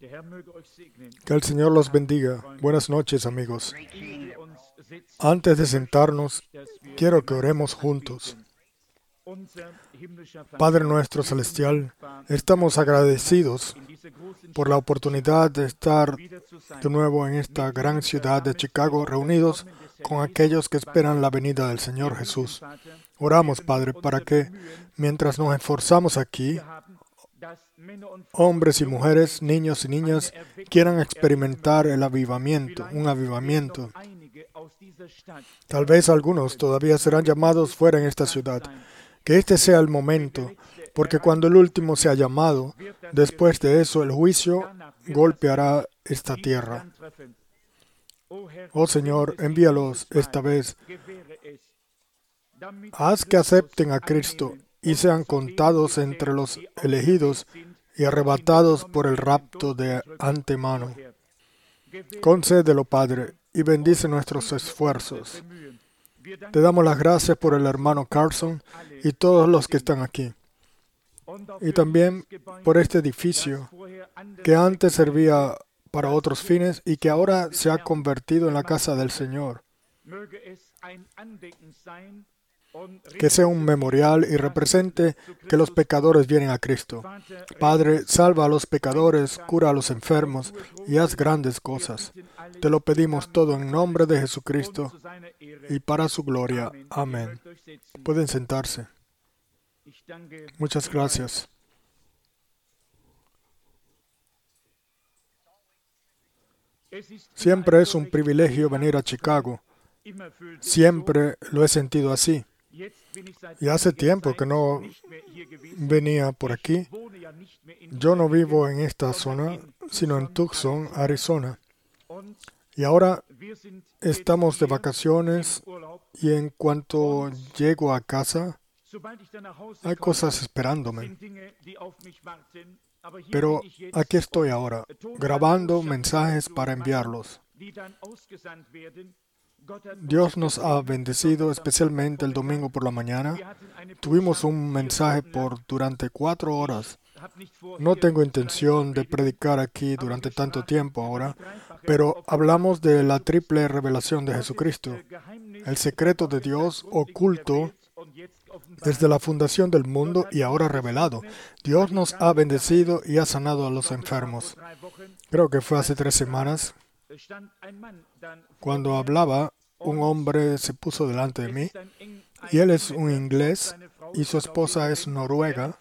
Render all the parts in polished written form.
Que el Señor los bendiga. Buenas noches, amigos. Antes de sentarnos, quiero que oremos juntos. Padre nuestro celestial, estamos agradecidos por la oportunidad de estar de nuevo en esta gran ciudad de Chicago, reunidos con aquellos que esperan la venida del Señor Jesús. Oramos, Padre, para que mientras nos esforzamos aquí, hombres y mujeres, niños y niñas, quieran experimentar el avivamiento, un avivamiento. Tal vez algunos todavía serán llamados fuera en esta ciudad. Que este sea el momento, porque cuando el último sea llamado, después de eso el juicio golpeará esta tierra. Oh Señor, envíalos esta vez. Haz que acepten a Cristo y sean contados entre los elegidos y arrebatados por el rapto de antemano. Concédelo, Padre, y bendice nuestros esfuerzos. Te damos las gracias por el hermano Carson y todos los que están aquí. Y también por este edificio que antes servía para otros fines y que ahora se ha convertido en la casa del Señor. Que sea un memorial y represente que los pecadores vienen a Cristo. Padre, salva a los pecadores, cura a los enfermos y haz grandes cosas. Te lo pedimos todo en nombre de Jesucristo y para su gloria. Amén. Pueden sentarse. Muchas gracias. Siempre es un privilegio venir a Chicago. Siempre lo he sentido así. Y hace tiempo que no venía por aquí. Yo no vivo en esta zona, sino en Tucson, Arizona. Y ahora estamos de vacaciones y en cuanto llego a casa, hay cosas esperándome. Pero aquí estoy ahora, grabando mensajes para enviarlos. Dios nos ha bendecido, especialmente el domingo por la mañana. Tuvimos un mensaje durante 4 horas. No tengo intención de predicar aquí durante tanto tiempo ahora, pero hablamos de la triple revelación de Jesucristo, el secreto de Dios oculto desde la fundación del mundo y ahora revelado. Dios nos ha bendecido y ha sanado a los enfermos. Creo que fue hace 3 semanas. Cuando hablaba, un hombre se puso delante de mí, y él es un inglés, y su esposa es de Noruega.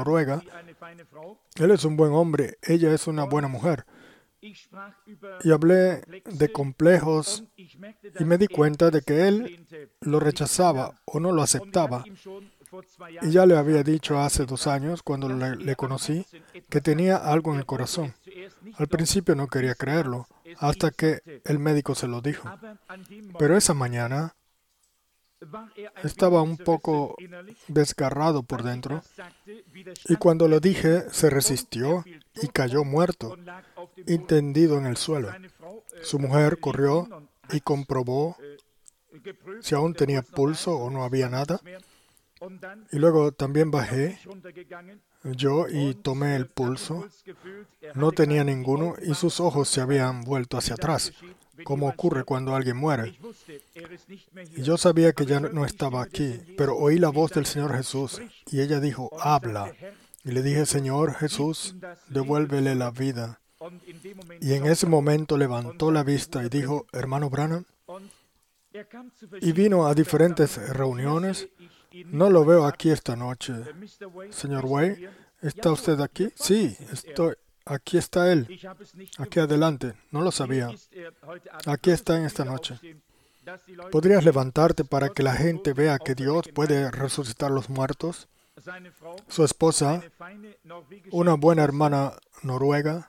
Él es un buen hombre, ella es una buena mujer. Y hablé de complejos, y me di cuenta de que él lo rechazaba o no lo aceptaba. Y ya le había dicho hace 2 años, cuando le conocí, que tenía algo en el corazón. Al principio no quería creerlo, hasta que el médico se lo dijo. Pero esa mañana estaba un poco desgarrado por dentro, y cuando lo dije, se resistió y cayó muerto y tendido en el suelo. Su mujer corrió y comprobó si aún tenía pulso o no había nada. Y luego también bajé yo y tomé el pulso. No tenía ninguno y sus ojos se habían vuelto hacia atrás, como ocurre cuando alguien muere. Y yo sabía que ya no estaba aquí, pero oí la voz del Señor Jesús y ella dijo, habla. Y le dije, Señor Jesús, devuélvele la vida. Y en ese momento levantó la vista y dijo, hermano Branham, y vino a diferentes reuniones. No lo veo aquí esta noche. Señor Way, ¿está usted aquí? Sí, estoy. Aquí está él. Aquí adelante. No lo sabía. Aquí está en esta noche. ¿Podrías levantarte para que la gente vea que Dios puede resucitar los muertos? Su esposa, una buena hermana noruega.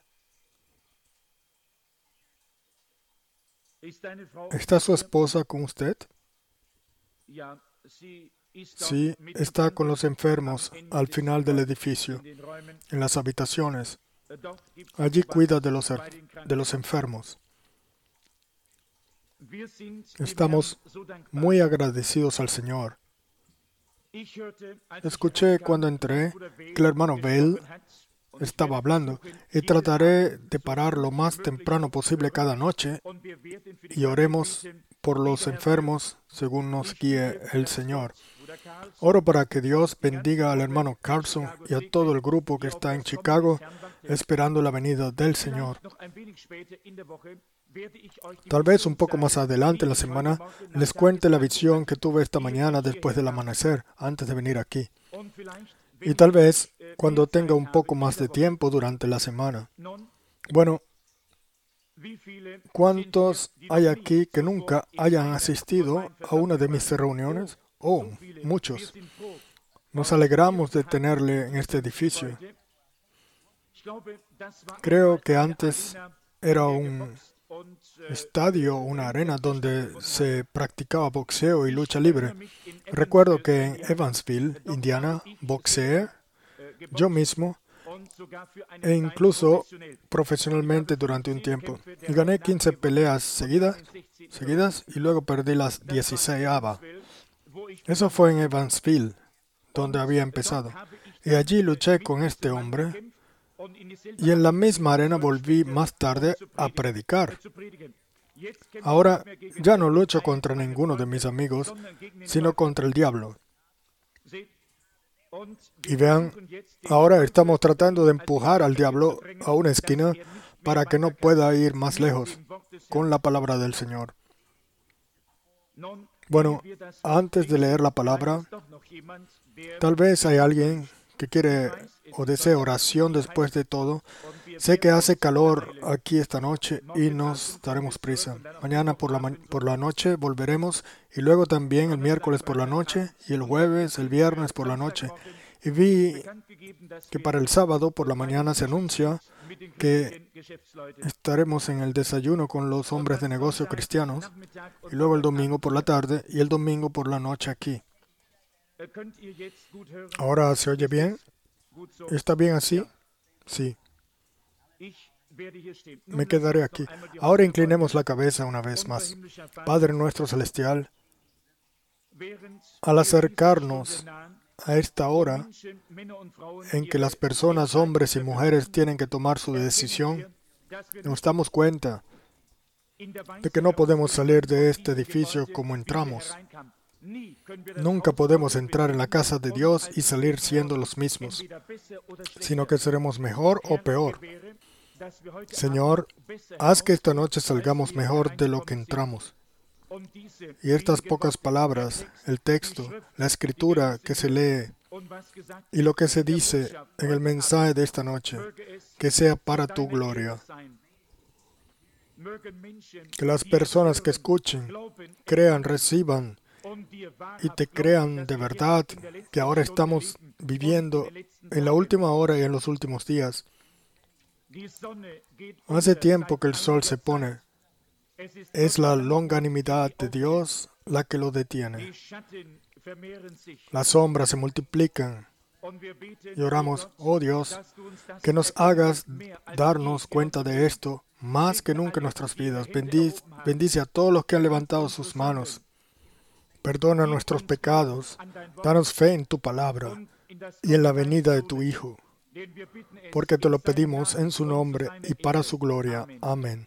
¿Está su esposa con usted? Sí, está con los enfermos al final del edificio, en las habitaciones. Allí cuida de los enfermos. Estamos muy agradecidos al Señor. Escuché cuando entré que el hermano Bell estaba hablando, y trataré de parar lo más temprano posible cada noche y oremos por los enfermos según nos guíe el Señor. Oro para que Dios bendiga al hermano Carlson y a todo el grupo que está en Chicago esperando la venida del Señor. Tal vez un poco más adelante en la semana les cuente la visión que tuve esta mañana después del amanecer, antes de venir aquí. Y tal vez cuando tenga un poco más de tiempo durante la semana. Bueno, ¿cuántos hay aquí que nunca hayan asistido a una de mis reuniones? Oh, muchos. Nos alegramos de tenerle en este edificio. Creo que antes era un estadio, una arena donde se practicaba boxeo y lucha libre. Recuerdo que en Evansville, Indiana, boxeé yo mismo e incluso profesionalmente durante un tiempo. Y gané 15 peleas seguidas y luego perdí las 16ª. Eso fue en Evansville, donde había empezado. Y allí luché con este hombre y en la misma arena volví más tarde a predicar. Ahora ya no lucho contra ninguno de mis amigos, sino contra el diablo. Y vean, ahora estamos tratando de empujar al diablo a una esquina para que no pueda ir más lejos con la palabra del Señor. Bueno, antes de leer la palabra, tal vez hay alguien que quiere o desea oración después de todo. Sé que hace calor aquí esta noche y nos daremos prisa. Mañana por la noche volveremos y luego también el miércoles por la noche y el jueves, el viernes por la noche. Y vi que para el sábado por la mañana se anuncia que estaremos en el desayuno con los hombres de negocio cristianos y luego el domingo por la tarde y el domingo por la noche aquí. ¿Ahora se oye bien? ¿Está bien así? Sí. Me quedaré aquí. Ahora inclinemos la cabeza una vez más. Padre nuestro celestial, al acercarnos a esta hora en que las personas, hombres y mujeres, tienen que tomar su decisión, nos damos cuenta de que no podemos salir de este edificio como entramos. Nunca podemos entrar en la casa de Dios y salir siendo los mismos, sino que seremos mejor o peor. Señor, haz que esta noche salgamos mejor de lo que entramos. Y estas pocas palabras, el texto, la escritura que se lee y lo que se dice en el mensaje de esta noche, que sea para tu gloria. Que las personas que escuchen, crean, reciban y te crean de verdad que ahora estamos viviendo en la última hora y en los últimos días. Hace tiempo que el sol se pone. Es la longanimidad de Dios la que lo detiene. Las sombras se multiplican. Y oramos, oh Dios, que nos hagas darnos cuenta de esto más que nunca en nuestras vidas. Bendice a todos los que han levantado sus manos. Perdona nuestros pecados. Danos fe en tu palabra y en la venida de tu Hijo. Porque te lo pedimos en su nombre y para su gloria. Amén.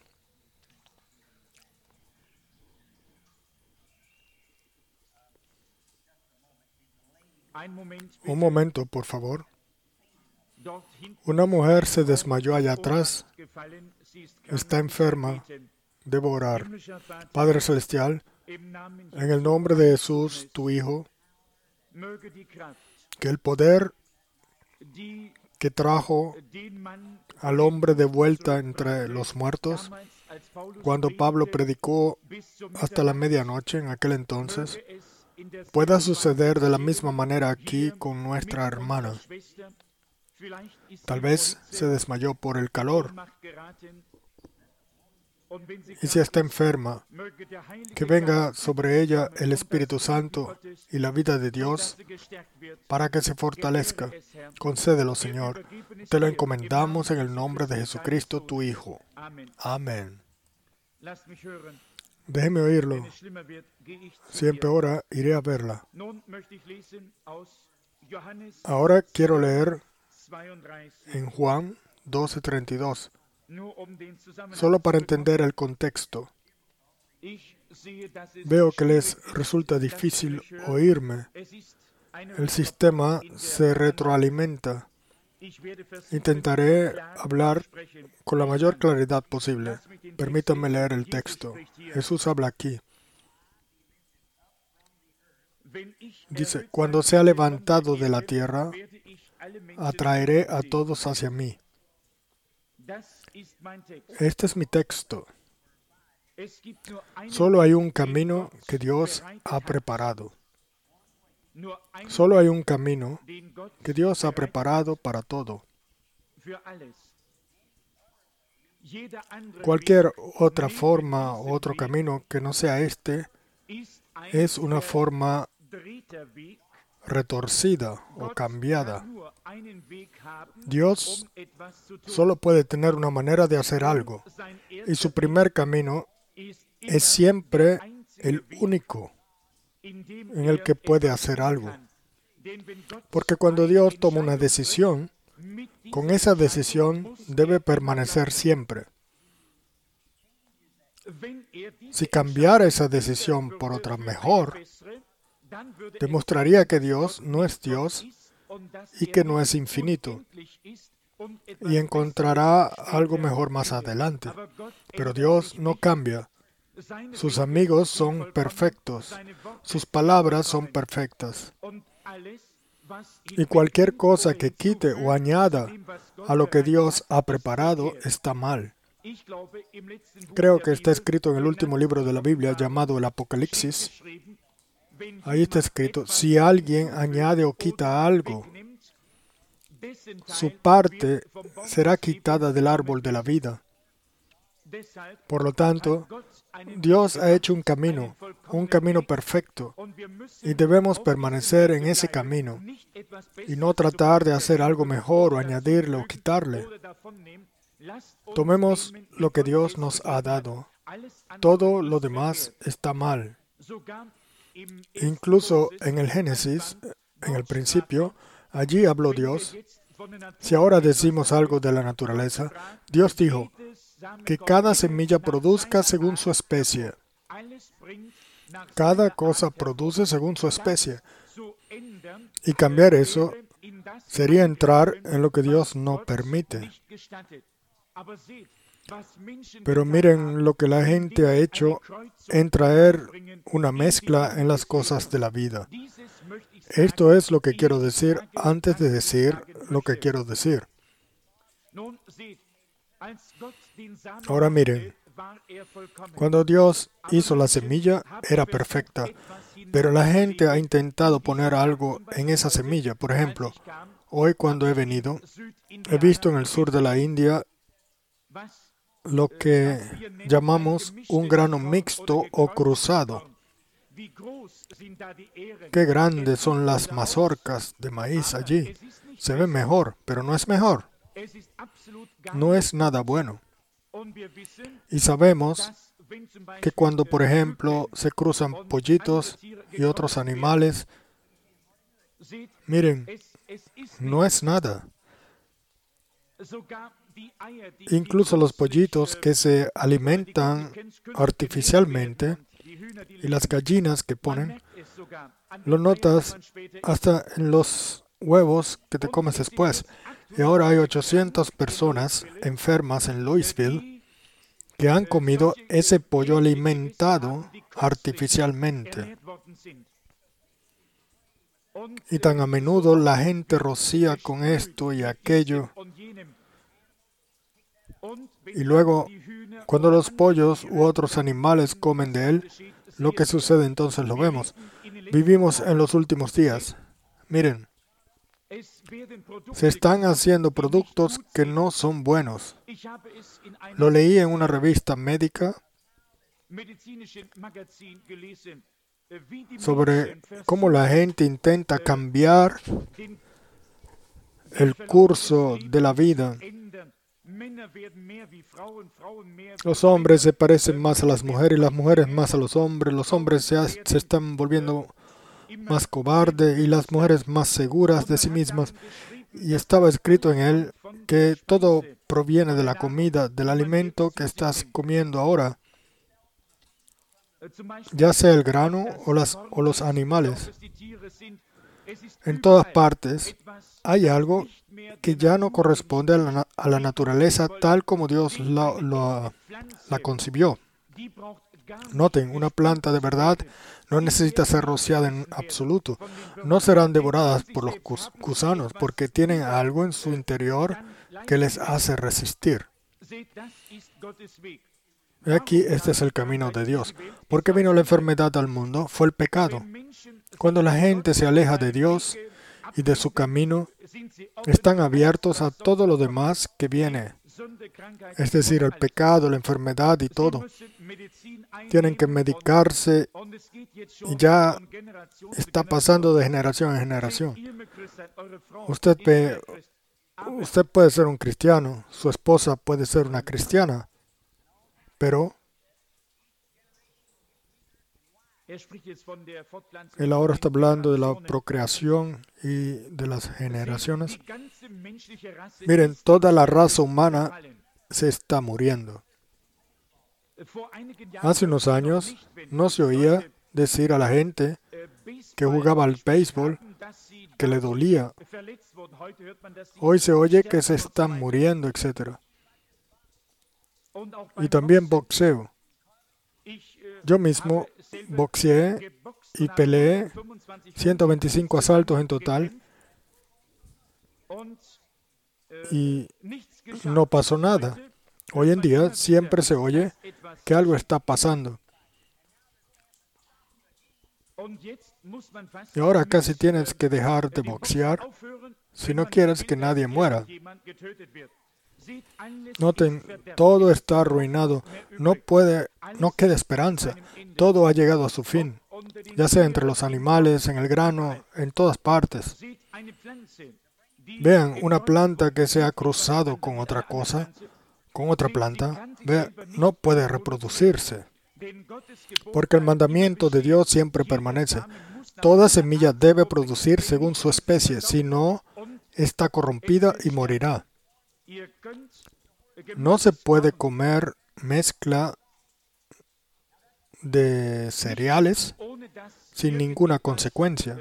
Un momento, por favor. Una mujer se desmayó allá atrás. Está enferma. Debo orar. Padre Celestial, en el nombre de Jesús, tu Hijo, que el poder que trajo al hombre de vuelta entre los muertos, cuando Pablo predicó hasta la medianoche en aquel entonces, pueda suceder de la misma manera aquí con nuestra hermana. Tal vez se desmayó por el calor. Y si está enferma, que venga sobre ella el Espíritu Santo y la vida de Dios para que se fortalezca. Concédelo, Señor. Te lo encomendamos en el nombre de Jesucristo, tu Hijo. Amén. Déjeme oírlo. Si empeora, iré a verla. Ahora quiero leer en Juan 12:32, solo para entender el contexto. Veo que les resulta difícil oírme. El sistema se retroalimenta. Intentaré hablar con la mayor claridad posible. Permítanme leer el texto. Jesús habla aquí. Dice, cuando sea levantado de la tierra, atraeré a todos hacia mí. Este es mi texto. Solo hay un camino que Dios ha preparado. Solo hay un camino que Dios ha preparado para todo. Cualquier otra forma o otro camino que no sea este es una forma retorcida o cambiada. Dios solo puede tener una manera de hacer algo, y su primer camino es siempre el único en el que puede hacer algo. Porque cuando Dios toma una decisión, con esa decisión debe permanecer siempre. Si cambiara esa decisión por otra mejor, demostraría que Dios no es Dios y que no es infinito, y encontrará algo mejor más adelante. Pero Dios no cambia. Sus amigos son perfectos. Sus palabras son perfectas. Y cualquier cosa que quite o añada a lo que Dios ha preparado está mal. Creo que está escrito en el último libro de la Biblia llamado el Apocalipsis. Ahí está escrito, si alguien añade o quita algo, su parte será quitada del árbol de la vida. Por lo tanto, Dios ha hecho un camino perfecto, y debemos permanecer en ese camino, y no tratar de hacer algo mejor o añadirle o quitarle. Tomemos lo que Dios nos ha dado. Todo lo demás está mal. Incluso en el Génesis, en el principio, allí habló Dios. Si ahora decimos algo de la naturaleza, Dios dijo que cada semilla produzca según su especie. Cada cosa produce según su especie. Y cambiar eso sería entrar en lo que Dios no permite. Pero miren lo que la gente ha hecho en traer una mezcla en las cosas de la vida. Esto es lo que quiero decir antes de decir lo que quiero decir. Ahora miren, cuando Dios hizo la semilla, era perfecta, pero la gente ha intentado poner algo en esa semilla. Por ejemplo, hoy cuando he venido, he visto en el sur de la India lo que llamamos un grano mixto o cruzado. Qué grandes son las mazorcas de maíz allí. Se ve mejor, pero no es mejor. No es nada bueno. Y sabemos que cuando, por ejemplo, se cruzan pollitos y otros animales, miren, no es nada. Incluso los pollitos que se alimentan artificialmente y las gallinas que ponen, lo notas hasta en los huevos que te comes después. Y ahora hay 800 personas enfermas en Louisville que han comido ese pollo alimentado artificialmente. Y tan a menudo la gente rocía con esto y aquello. Y luego, cuando los pollos u otros animales comen de él, lo que sucede entonces lo vemos. Vivimos en los últimos días. Miren, se están haciendo productos que no son buenos. Lo leí en una revista médica sobre cómo la gente intenta cambiar el curso de la vida. Los hombres se parecen más a las mujeres y las mujeres más a los hombres se están volviendo más cobardes y las mujeres más seguras de sí mismas. y estaba escrito en él que todo proviene de la comida, del alimento que estás comiendo ahora, ya sea el grano o los animales. En todas partes hay algo que ya no corresponde a la naturaleza tal como Dios la concibió. Noten, una planta de verdad no necesita ser rociada en absoluto. No serán devoradas por los gusanos porque tienen algo en su interior que les hace resistir. Y aquí este es el camino de Dios. ¿Por qué vino la enfermedad al mundo? Fue el pecado. Cuando la gente se aleja de Dios y de su camino, están abiertos a todo lo demás que viene. Es decir, el pecado, la enfermedad y todo. Tienen que medicarse y ya está pasando de generación en generación. Usted puede ser un cristiano, su esposa puede ser una cristiana, pero él ahora está hablando de la procreación y de las generaciones. Miren, toda la raza humana se está muriendo. Hace unos años no se oía decir a la gente que jugaba al béisbol que le dolía. Hoy se oye que se están muriendo, etc. Y también boxeo. Yo mismo boxeé y peleé 125 asaltos en total y no pasó nada. Hoy en día siempre se oye que algo está pasando. Y ahora casi tienes que dejar de boxear si no quieres que nadie muera. Noten, todo está arruinado. No queda esperanza. Todo ha llegado a su fin, ya sea entre los animales, en el grano, en todas partes. Vean, una planta que se ha cruzado con otra cosa, con otra planta, no puede reproducirse, porque el mandamiento de Dios siempre permanece. Toda semilla debe producir según su especie, si no, está corrompida y morirá. No se puede comer mezcla de cereales sin ninguna consecuencia.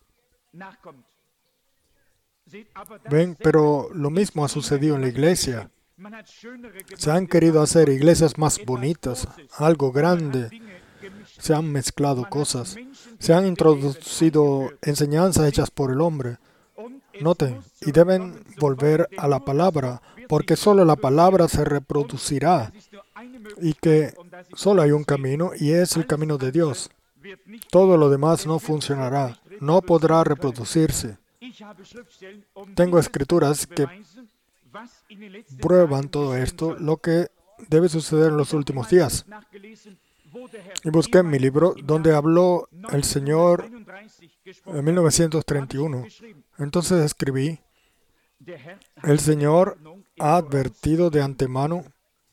Ven, pero lo mismo ha sucedido en la iglesia. Se han querido hacer iglesias más bonitas, algo grande. Se han mezclado cosas. Se han introducido enseñanzas hechas por el hombre. Noten, y deben volver a la palabra, porque solo la palabra se reproducirá y que solo hay un camino y es el camino de Dios. Todo lo demás no funcionará, no podrá reproducirse. Tengo escrituras que prueban todo esto, lo que debe suceder en los últimos días. Y busqué en mi libro donde habló el Señor en 1931. Entonces escribí, el Señor ha advertido de antemano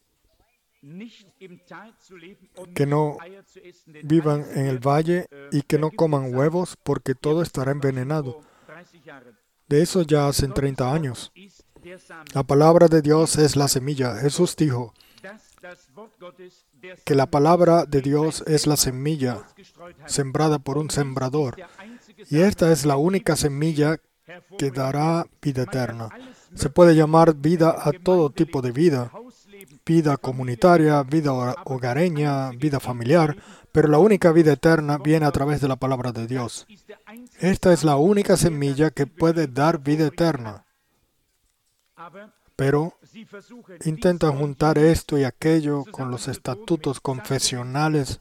que no vivan en el valle y que no coman huevos porque todo estará envenenado. De eso ya hacen 30 años. La palabra de Dios es la semilla. Jesús dijo que la palabra de Dios es la semilla sembrada por un sembrador. Y esta es la única semilla que dará vida eterna. Se puede llamar vida a todo tipo de vida. Vida comunitaria, vida hogareña, vida familiar. Pero la única vida eterna viene a través de la palabra de Dios. Esta es la única semilla que puede dar vida eterna. Pero intentan juntar esto y aquello con los estatutos confesionales.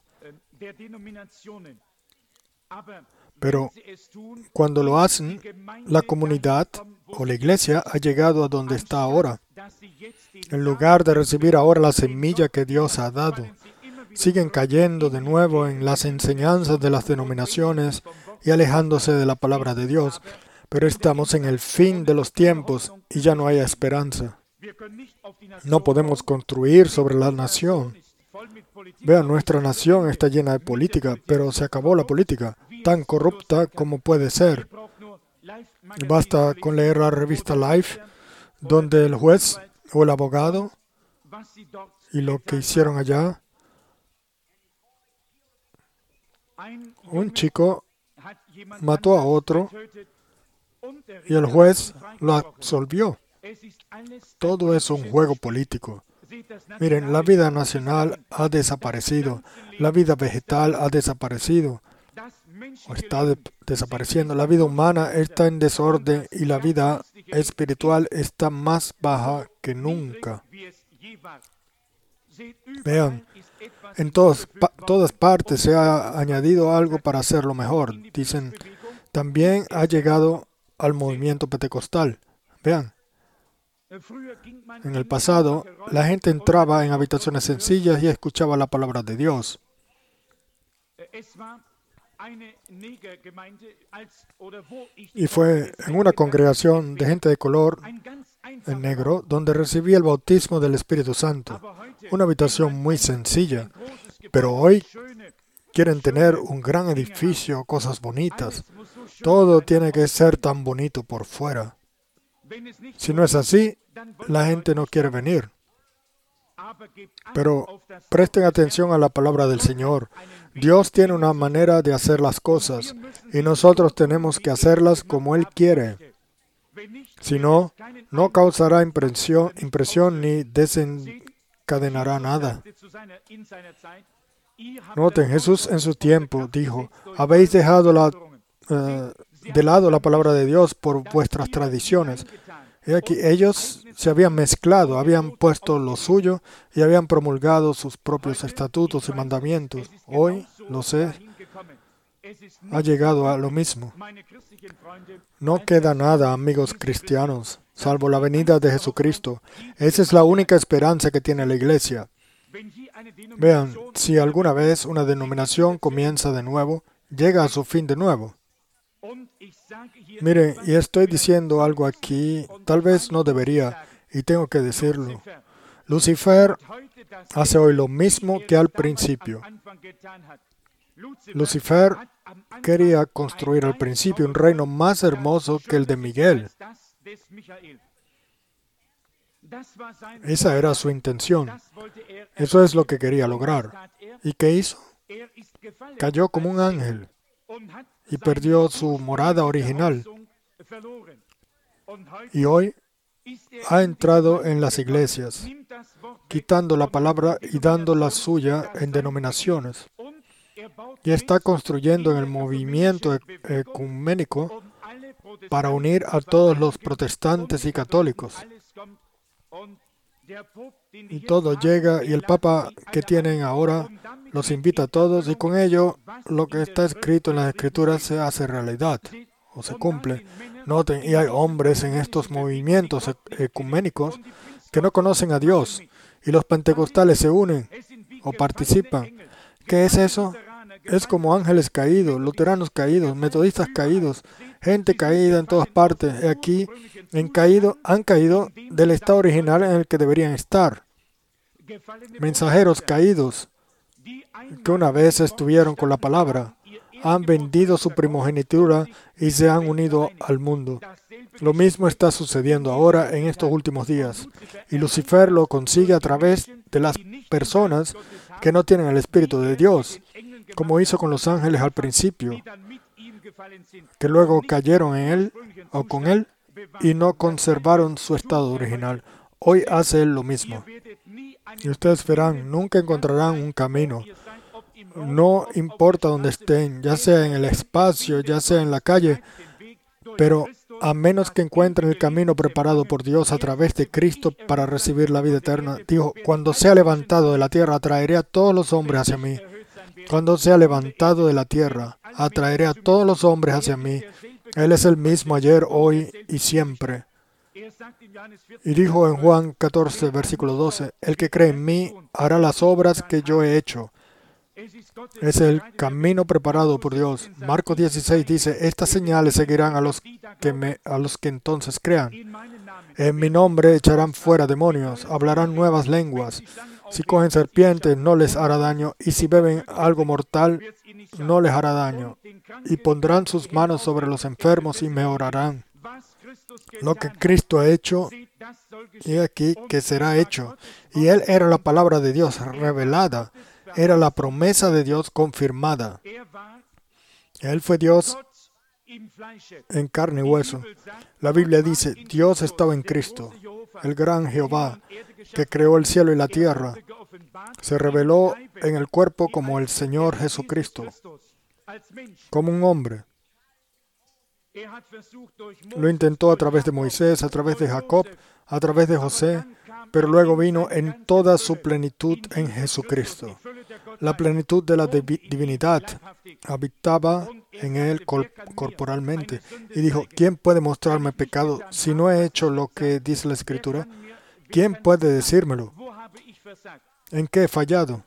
Pero cuando lo hacen, la comunidad o la iglesia ha llegado a donde está ahora. En lugar de recibir ahora la semilla que Dios ha dado, siguen cayendo de nuevo en las enseñanzas de las denominaciones y alejándose de la palabra de Dios. Pero estamos en el fin de los tiempos y ya no hay esperanza. No podemos construir sobre la nación. Vean, nuestra nación está llena de política, pero se acabó la política, tan corrupta como puede ser. Basta con leer la revista Life, donde el juez o el abogado y lo que hicieron allá. Un chico mató a otro y el juez lo absolvió. Todo es un juego político. Miren, la vida nacional ha desaparecido, la vida vegetal ha desaparecido, o está desapareciendo. La vida humana está en desorden y la vida espiritual está más baja que nunca. Vean, en todas partes se ha añadido algo para hacerlo mejor. Dicen, también ha llegado al movimiento pentecostal. Vean, en el pasado, la gente entraba en habitaciones sencillas y escuchaba la palabra de Dios. Y fue en una congregación de gente de color, en negro, donde recibí el bautismo del Espíritu Santo. Una habitación muy sencilla, pero hoy quieren tener un gran edificio, cosas bonitas. Todo tiene que ser tan bonito por fuera. Si no es así, la gente no quiere venir. Pero presten atención a la palabra del Señor. Dios tiene una manera de hacer las cosas y nosotros tenemos que hacerlas como Él quiere. Si no, no causará impresión ni desencadenará nada. Noten, Jesús en su tiempo dijo, habéis dejado de lado la palabra de Dios por vuestras tradiciones. Y aquí ellos se habían mezclado, habían puesto lo suyo y habían promulgado sus propios estatutos y mandamientos. Hoy, lo sé, ha llegado a lo mismo. No queda nada, amigos cristianos, salvo la venida de Jesucristo. Esa es la única esperanza que tiene la iglesia. Vean, si alguna vez una denominación comienza de nuevo, llega a su fin de nuevo. Miren, y estoy diciendo algo aquí, tal vez no debería, y tengo que decirlo. Lucifer hace hoy lo mismo que al principio. Lucifer quería construir al principio un reino más hermoso que el de Miguel. Esa era su intención. Eso es lo que quería lograr. ¿Y qué hizo? Cayó como un ángel y perdió su morada original. Y hoy ha entrado en las iglesias, quitando la palabra y dando la suya en denominaciones. Y está construyendo en el movimiento ecuménico para unir a todos los protestantes y católicos. Y todo llega, y el Papa que tienen ahora los invita a todos, y con ello lo que está escrito en las Escrituras se hace realidad, o se cumple. Noten, y hay hombres en estos movimientos ecuménicos que no conocen a Dios, y los pentecostales se unen o participan. ¿Qué es eso? Es como ángeles caídos, luteranos caídos, metodistas caídos, gente caída en todas partes. Y aquí han caído del estado original en el que deberían estar. Mensajeros caídos que una vez estuvieron con la palabra, han vendido su primogenitura y se han unido al mundo. Lo mismo está sucediendo ahora en estos últimos días. Y Lucifer lo consigue a través de las personas que no tienen el Espíritu de Dios, como hizo con los ángeles al principio, que luego cayeron en él o con él y no conservaron su estado original. Hoy hace él lo mismo. Y ustedes verán, nunca encontrarán un camino. No importa dónde estén, ya sea en el espacio, ya sea en la calle, pero a menos que encuentren el camino preparado por Dios a través de Cristo para recibir la vida eterna. Dijo, cuando sea levantado de la tierra, atraeré a todos los hombres hacia mí. Cuando sea levantado de la tierra, atraeré a todos los hombres hacia mí. Él es el mismo ayer, hoy y siempre. Y dijo en Juan 14, versículo 12, el que cree en mí hará las obras que yo he hecho. Es el camino preparado por Dios. Marcos 16 dice, estas señales seguirán a los que entonces crean. En mi nombre echarán fuera demonios, hablarán nuevas lenguas. Si cogen serpientes, no les hará daño, y si beben algo mortal, no les hará daño. Y pondrán sus manos sobre los enfermos y mejorarán. Lo que Cristo ha hecho, y aquí que será hecho. Y Él era la palabra de Dios revelada, era la promesa de Dios confirmada. Él fue Dios en carne y hueso. La Biblia dice, Dios estaba en Cristo, el gran Jehová, que creó el cielo y la tierra. Se reveló en el cuerpo como el Señor Jesucristo, como un hombre. Lo intentó a través de Moisés, a través de Jacob, a través de José, pero luego vino en toda su plenitud en Jesucristo. La plenitud de la divinidad habitaba en Él corporalmente. Y dijo, ¿quién puede mostrarme pecado si no he hecho lo que dice la Escritura? ¿Quién puede decírmelo? ¿En qué he fallado?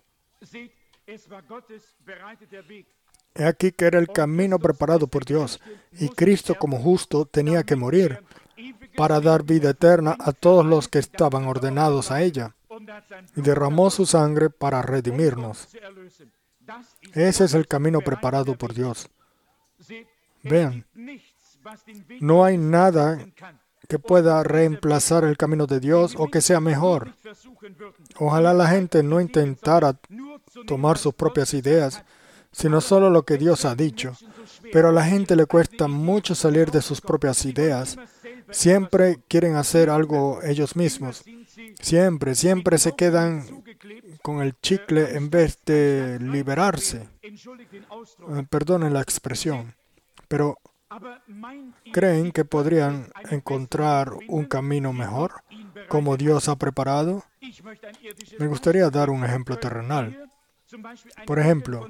He aquí que era el camino preparado por Dios, y Cristo como justo tenía que morir para dar vida eterna a todos los que estaban ordenados a ella, y derramó su sangre para redimirnos. Ese es el camino preparado por Dios. Vean, no hay nada que pueda reemplazar el camino de Dios o que sea mejor. Ojalá la gente no intentara tomar sus propias ideas, sino solo lo que Dios ha dicho. Pero a la gente le cuesta mucho salir de sus propias ideas. Siempre quieren hacer algo ellos mismos. Siempre se quedan con el chicle en vez de liberarse. Perdonen la expresión, pero ¿creen que podrían encontrar un camino mejor, como Dios ha preparado? Me gustaría dar un ejemplo terrenal. Por ejemplo,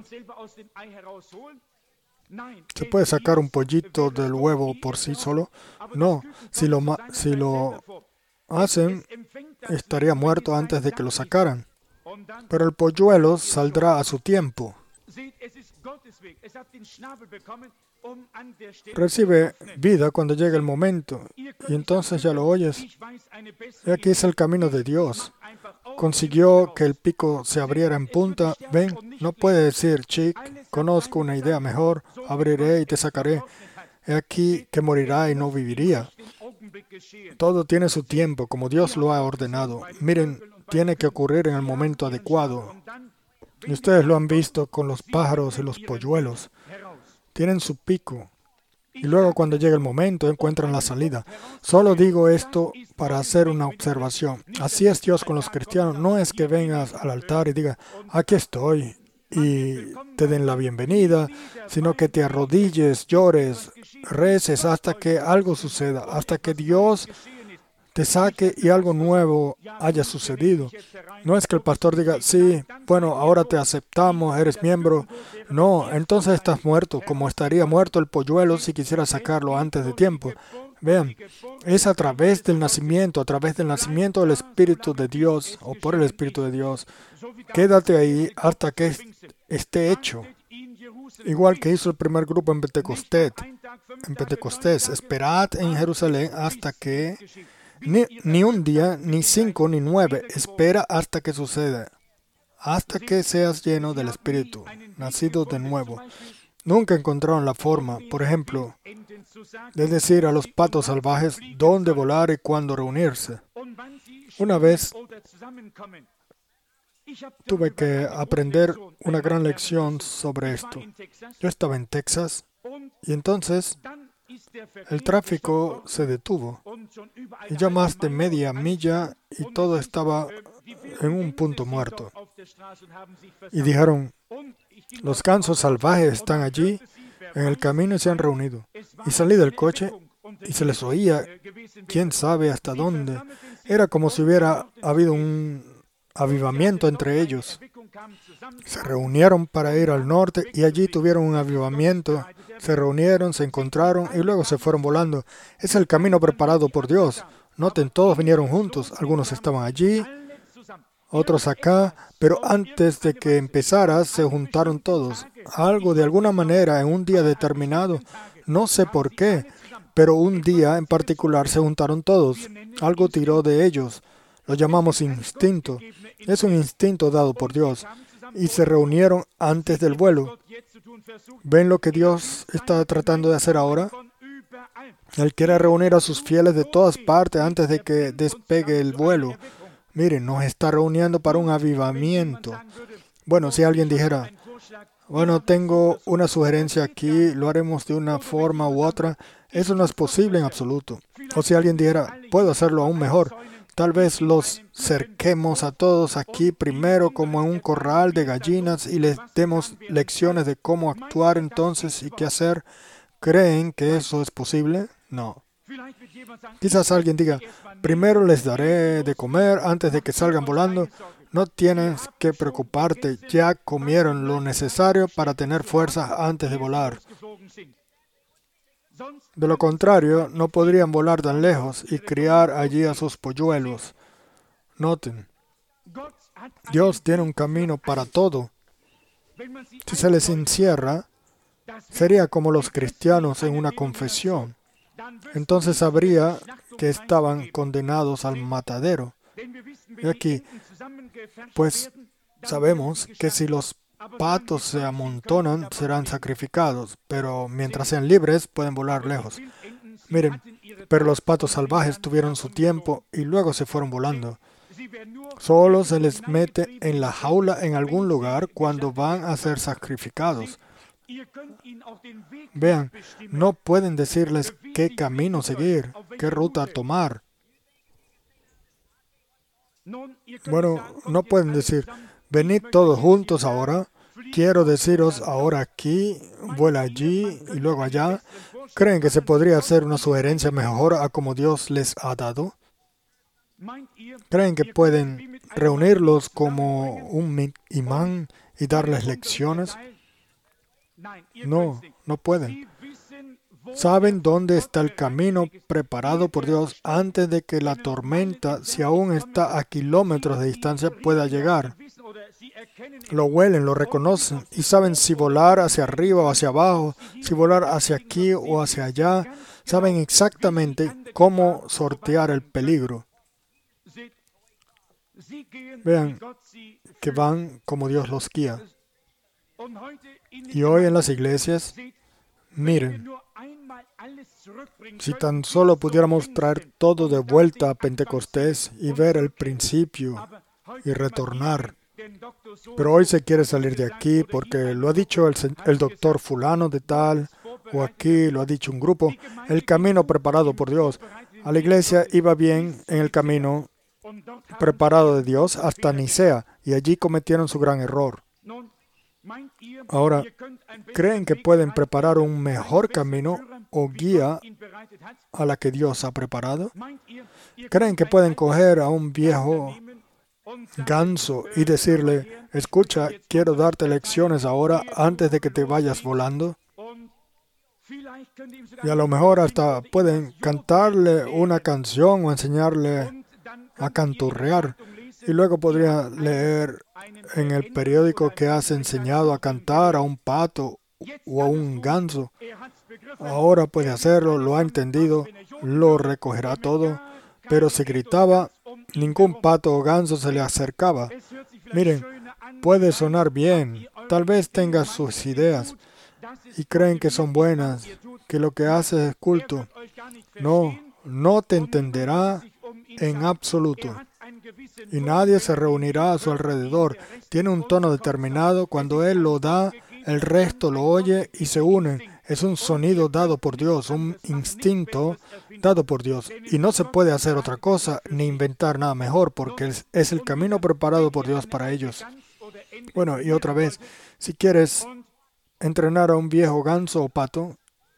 ¿se puede sacar un pollito del huevo por sí solo? No. Si lo hacen, estaría muerto antes de que lo sacaran. Pero el polluelo saldrá a su tiempo. Recibe vida cuando llega el momento, y entonces ya lo oyes. Y aquí es el camino de Dios. Consiguió que el pico se abriera en punta. Ven, no puede decir, chic, conozco una idea mejor, abriré y te sacaré. He aquí que morirá y no viviría. Todo tiene su tiempo, como Dios lo ha ordenado. Miren, tiene que ocurrir en el momento adecuado. Y ustedes lo han visto con los pájaros y los polluelos. Tienen su pico. Y luego cuando llega el momento encuentran la salida. Solo digo esto para hacer una observación. Así es Dios con los cristianos. No es que vengas al altar y digas, aquí estoy, y te den la bienvenida, sino que te arrodilles, llores, reces hasta que algo suceda, hasta que Dios te saque y algo nuevo haya sucedido. No es que el pastor diga, sí, bueno, ahora te aceptamos, eres miembro. No, entonces estás muerto, como estaría muerto el polluelo si quisiera sacarlo antes de tiempo. Vean, es a través del nacimiento del Espíritu de Dios, o por el Espíritu de Dios. Quédate ahí hasta que esté hecho. Igual que hizo el primer grupo en Pentecostés. Esperad en Jerusalén hasta que... Ni un día, ni 5, ni 9. Espera hasta que suceda. Hasta que seas lleno del Espíritu, nacido de nuevo. Nunca encontraron la forma, por ejemplo, de decir a los patos salvajes dónde volar y cuándo reunirse. Una vez tuve que aprender una gran lección sobre esto. Yo estaba en Texas y entonces el tráfico se detuvo y ya más de media milla y todo estaba en un punto muerto. Y dijeron, los gansos salvajes están allí en el camino y se han reunido. Y salí del coche y se les oía, quién sabe hasta dónde. Era como si hubiera habido un avivamiento entre ellos. Se reunieron para ir al norte y allí tuvieron un avivamiento. Se reunieron, se encontraron y luego se fueron volando. Es el camino preparado por Dios. Noten, todos vinieron juntos. Algunos estaban allí, otros acá, pero antes de que empezara se juntaron todos. Algo de alguna manera en un día determinado, no sé por qué, pero un día en particular se juntaron todos. Algo tiró de ellos. Lo llamamos instinto. Es un instinto dado por Dios. Y se reunieron antes del vuelo. ¿Ven lo que Dios está tratando de hacer ahora? Él quiere reunir a sus fieles de todas partes antes de que despegue el vuelo. Miren, nos está reuniendo para un avivamiento. Bueno, si alguien dijera, bueno, tengo una sugerencia aquí, lo haremos de una forma u otra, eso no es posible en absoluto. O si alguien dijera, puedo hacerlo aún mejor, tal vez los cerquemos a todos aquí primero como en un corral de gallinas y les demos lecciones de cómo actuar entonces y qué hacer. ¿Creen que eso es posible? No. Quizás alguien diga, primero les daré de comer antes de que salgan volando. No tienes que preocuparte, ya comieron lo necesario para tener fuerzas antes de volar. De lo contrario, no podrían volar tan lejos y criar allí a sus polluelos. Noten, Dios tiene un camino para todo. Si se les encierra, sería como los cristianos en una confesión. Entonces sabría que estaban condenados al matadero. Y aquí, pues sabemos que si los patos se amontonan, serán sacrificados, pero mientras sean libres, pueden volar lejos. Miren, pero los patos salvajes tuvieron su tiempo y luego se fueron volando. Solo se les mete en la jaula en algún lugar cuando van a ser sacrificados. Vean, no pueden decirles qué camino seguir, qué ruta tomar. Bueno, no pueden decir, venid todos juntos ahora, quiero deciros ahora aquí, vuela allí y luego allá. ¿Creen que se podría hacer una sugerencia mejor a como Dios les ha dado? ¿Creen que pueden reunirlos como un imán y darles lecciones? No, no pueden. Saben dónde está el camino preparado por Dios antes de que la tormenta, si aún está a kilómetros de distancia, pueda llegar. Lo huelen, lo reconocen y saben si volar hacia arriba o hacia abajo, si volar hacia aquí o hacia allá. Saben exactamente cómo sortear el peligro. Vean que van como Dios los guía. Y hoy en las iglesias, miren, si tan solo pudiéramos traer todo de vuelta a Pentecostés y ver el principio y retornar. Pero hoy se quiere salir de aquí porque lo ha dicho el doctor fulano de tal, o aquí lo ha dicho un grupo, el camino preparado por Dios. A la iglesia iba bien en el camino preparado de Dios hasta Nicea, y allí cometieron su gran error. Ahora, ¿creen que pueden preparar un mejor camino o guía a la que Dios ha preparado? ¿Creen que pueden coger a un viejo ganso y decirle, escucha, quiero darte lecciones ahora antes de que te vayas volando? Y a lo mejor hasta pueden cantarle una canción o enseñarle a canturrear. Y luego podría leer en el periódico que has enseñado a cantar a un pato o a un ganso. Ahora puede hacerlo, lo ha entendido, lo recogerá todo. Pero si gritaba, ningún pato o ganso se le acercaba. Miren, puede sonar bien, tal vez tenga sus ideas y creen que son buenas, que lo que hace es culto. No, no te entenderá en absoluto. Y nadie se reunirá a su alrededor. Tiene un tono determinado. Cuando Él lo da, el resto lo oye y se unen. Es un sonido dado por Dios, un instinto dado por Dios. Y no se puede hacer otra cosa ni inventar nada mejor porque es el camino preparado por Dios para ellos. Bueno, y otra vez, si quieres entrenar a un viejo ganso o pato,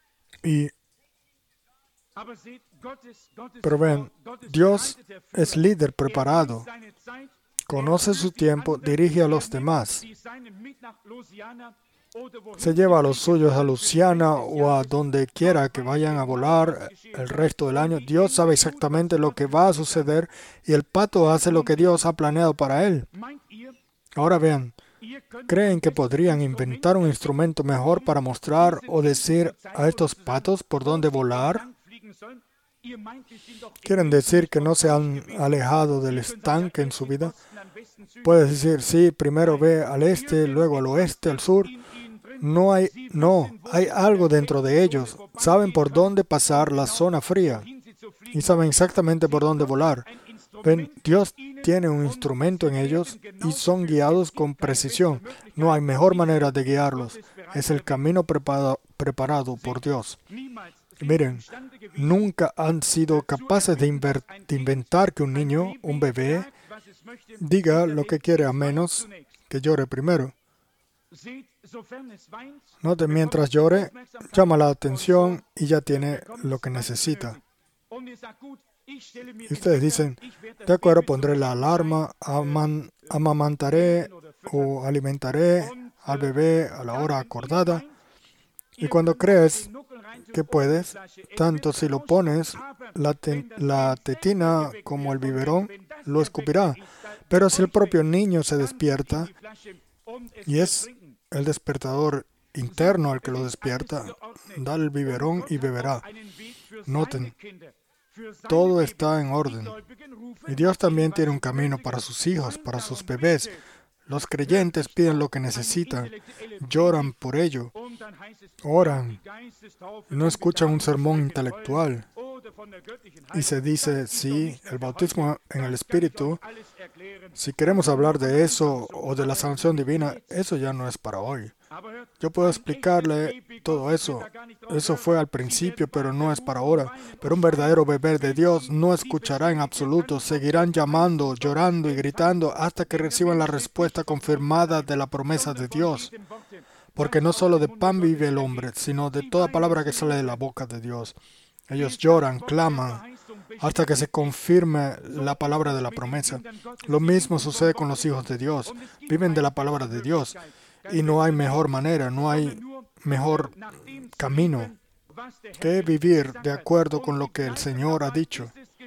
pero vean, Dios es líder preparado, conoce su tiempo, dirige a los demás. Se lleva a los suyos a Luciana o a donde quiera que vayan a volar el resto del año. Dios sabe exactamente lo que va a suceder y el pato hace lo que Dios ha planeado para él. Ahora vean, ¿creen que podrían inventar un instrumento mejor para mostrar o decir a estos patos por dónde volar? ¿Quieren decir que no se han alejado del estanque en su vida? Puedes decir, sí, primero ve al este, luego al oeste, al sur. No, hay algo dentro de ellos. Saben por dónde pasar la zona fría y saben exactamente por dónde volar. Ven, Dios tiene un instrumento en ellos y son guiados con precisión. No hay mejor manera de guiarlos. Es el camino preparado por Dios. Miren, nunca han sido capaces de inventar que un niño, un bebé, diga lo que quiere a menos que llore primero. Note, mientras llore, llama la atención y ya tiene lo que necesita. Y ustedes dicen, de acuerdo, pondré la alarma, amamantaré o alimentaré al bebé a la hora acordada. Y cuando crees que puedes, tanto si lo pones, la tetina como el biberón lo escupirá. Pero si el propio niño se despierta, y es el despertador interno el que lo despierta, da el biberón y beberá. Noten, todo está en orden. Y Dios también tiene un camino para sus hijos, para sus bebés. Los creyentes piden lo que necesitan, lloran por ello, oran, no escuchan un sermón intelectual. Y se dice, sí, el bautismo en el Espíritu, si queremos hablar de eso o de la salvación divina, eso ya no es para hoy. Yo puedo explicarle todo eso. Eso fue al principio, pero no es para ahora. Pero un verdadero bebé de Dios no escuchará en absoluto. Seguirán llamando, llorando y gritando hasta que reciban la respuesta confirmada de la promesa de Dios. Porque no solo de pan vive el hombre, sino de toda palabra que sale de la boca de Dios. Ellos lloran, claman, hasta que se confirme la palabra de la promesa. Lo mismo sucede con los hijos de Dios. Viven de la palabra de Dios. Y no hay mejor manera, no hay mejor camino que vivir de acuerdo con lo que el Señor ha dicho.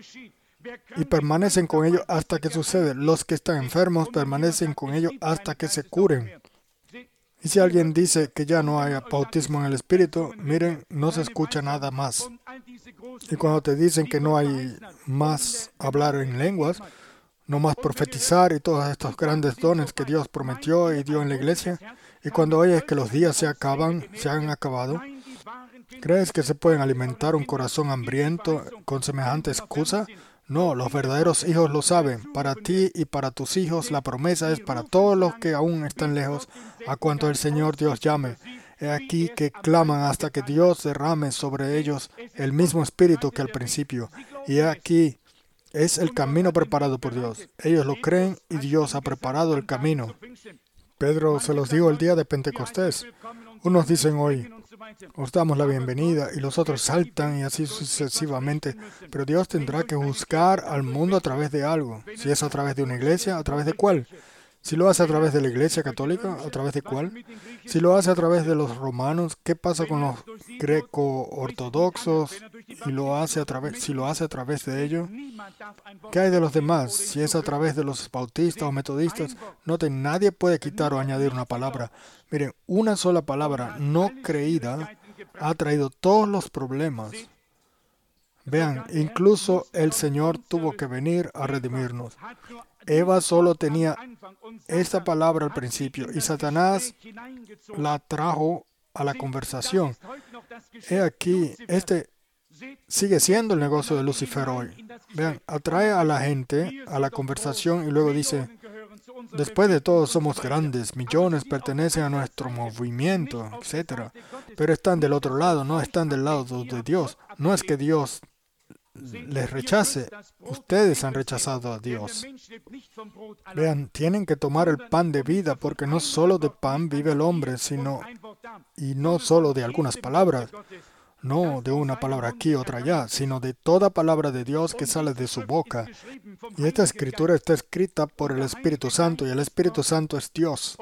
Y permanecen con ello hasta que sucede. Los que están enfermos permanecen con ello hasta que se curen. Y si alguien dice que ya no hay bautismo en el Espíritu, miren, no se escucha nada más. Y cuando te dicen que no hay más hablar en lenguas, no más profetizar y todos estos grandes dones que Dios prometió y dio en la iglesia, y cuando oyes que los días se han acabado, ¿crees que se pueden alimentar un corazón hambriento con semejante excusa? No, los verdaderos hijos lo saben. Para ti y para tus hijos la promesa es para todos los que aún están lejos, a cuanto el Señor Dios llame. He aquí que claman hasta que Dios derrame sobre ellos el mismo espíritu que al principio. Y he aquí es el camino preparado por Dios. Ellos lo creen y Dios ha preparado el camino. Pedro se los dijo el día de Pentecostés. Unos dicen hoy, os damos la bienvenida, y los otros saltan y así sucesivamente. Pero Dios tendrá que juzgar al mundo a través de algo. Si es a través de una iglesia, ¿a través de cuál? Si lo hace a través de la Iglesia Católica, ¿a través de cuál? Si lo hace a través de los romanos, ¿qué pasa con los greco-ortodoxos? Y si lo hace a través de ellos, ¿qué hay de los demás? Si es a través de los bautistas o metodistas, noten, nadie puede quitar o añadir una palabra. Miren, una sola palabra no creída ha traído todos los problemas. Vean, incluso el Señor tuvo que venir a redimirnos. Eva solo tenía esta palabra al principio y Satanás la trajo a la conversación. He aquí, este sigue siendo el negocio de Lucifer hoy. Vean, atrae a la gente a la conversación y luego dice, después de todo somos grandes, millones pertenecen a nuestro movimiento, etc. Pero están del otro lado, no están del lado de Dios. No es que Dios les rechace, ustedes han rechazado a Dios. Vean, tienen que tomar el pan de vida, porque no solo de pan vive el hombre, y no solo de algunas palabras, no de una palabra aquí, otra allá, sino de toda palabra de Dios que sale de su boca. Y esta escritura está escrita por el Espíritu Santo, y el Espíritu Santo es Dios.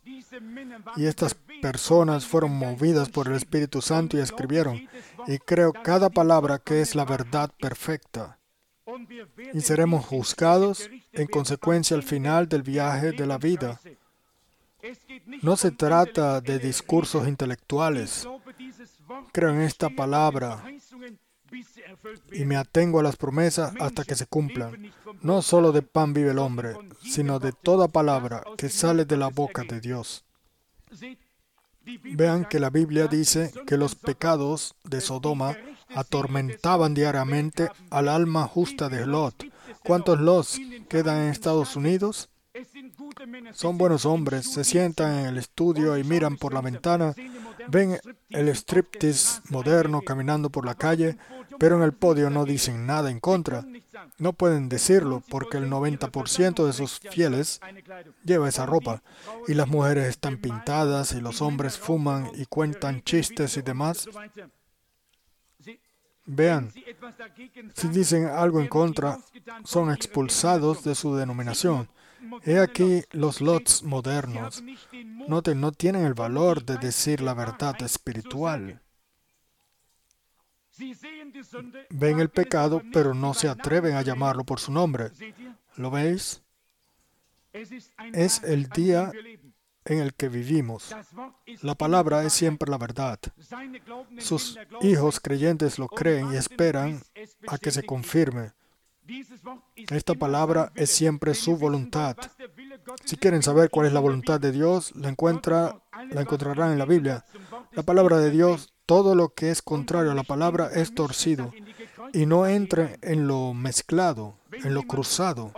Y estas personas fueron movidas por el Espíritu Santo y escribieron. Y creo cada palabra que es la verdad perfecta. Y seremos juzgados en consecuencia al final del viaje de la vida. No se trata de discursos intelectuales. Creo en esta palabra y me atengo a las promesas hasta que se cumplan. No solo de pan vive el hombre, sino de toda palabra que sale de la boca de Dios. Vean que la Biblia dice que los pecados de Sodoma atormentaban diariamente al alma justa de Lot. ¿Cuántos Lots quedan en Estados Unidos? Son buenos hombres, se sientan en el estudio y miran por la ventana, ven el striptease moderno caminando por la calle, pero en el podio no dicen nada en contra. No pueden decirlo porque el 90% de sus fieles lleva esa ropa, y las mujeres están pintadas y los hombres fuman y cuentan chistes y demás. Vean, si dicen algo en contra, son expulsados de su denominación. He aquí los Lots modernos. Noten, no tienen el valor de decir la verdad espiritual. Ven el pecado, pero no se atreven a llamarlo por su nombre. ¿Lo veis? Es el día en el que vivimos. La palabra es siempre la verdad. Sus hijos creyentes lo creen y esperan a que se confirme. Esta palabra es siempre su voluntad. Si quieren saber cuál es la voluntad de Dios, la encontrarán en la Biblia. La palabra de Dios, todo lo que es contrario a la palabra es torcido. Y no entre en lo mezclado, en lo cruzado.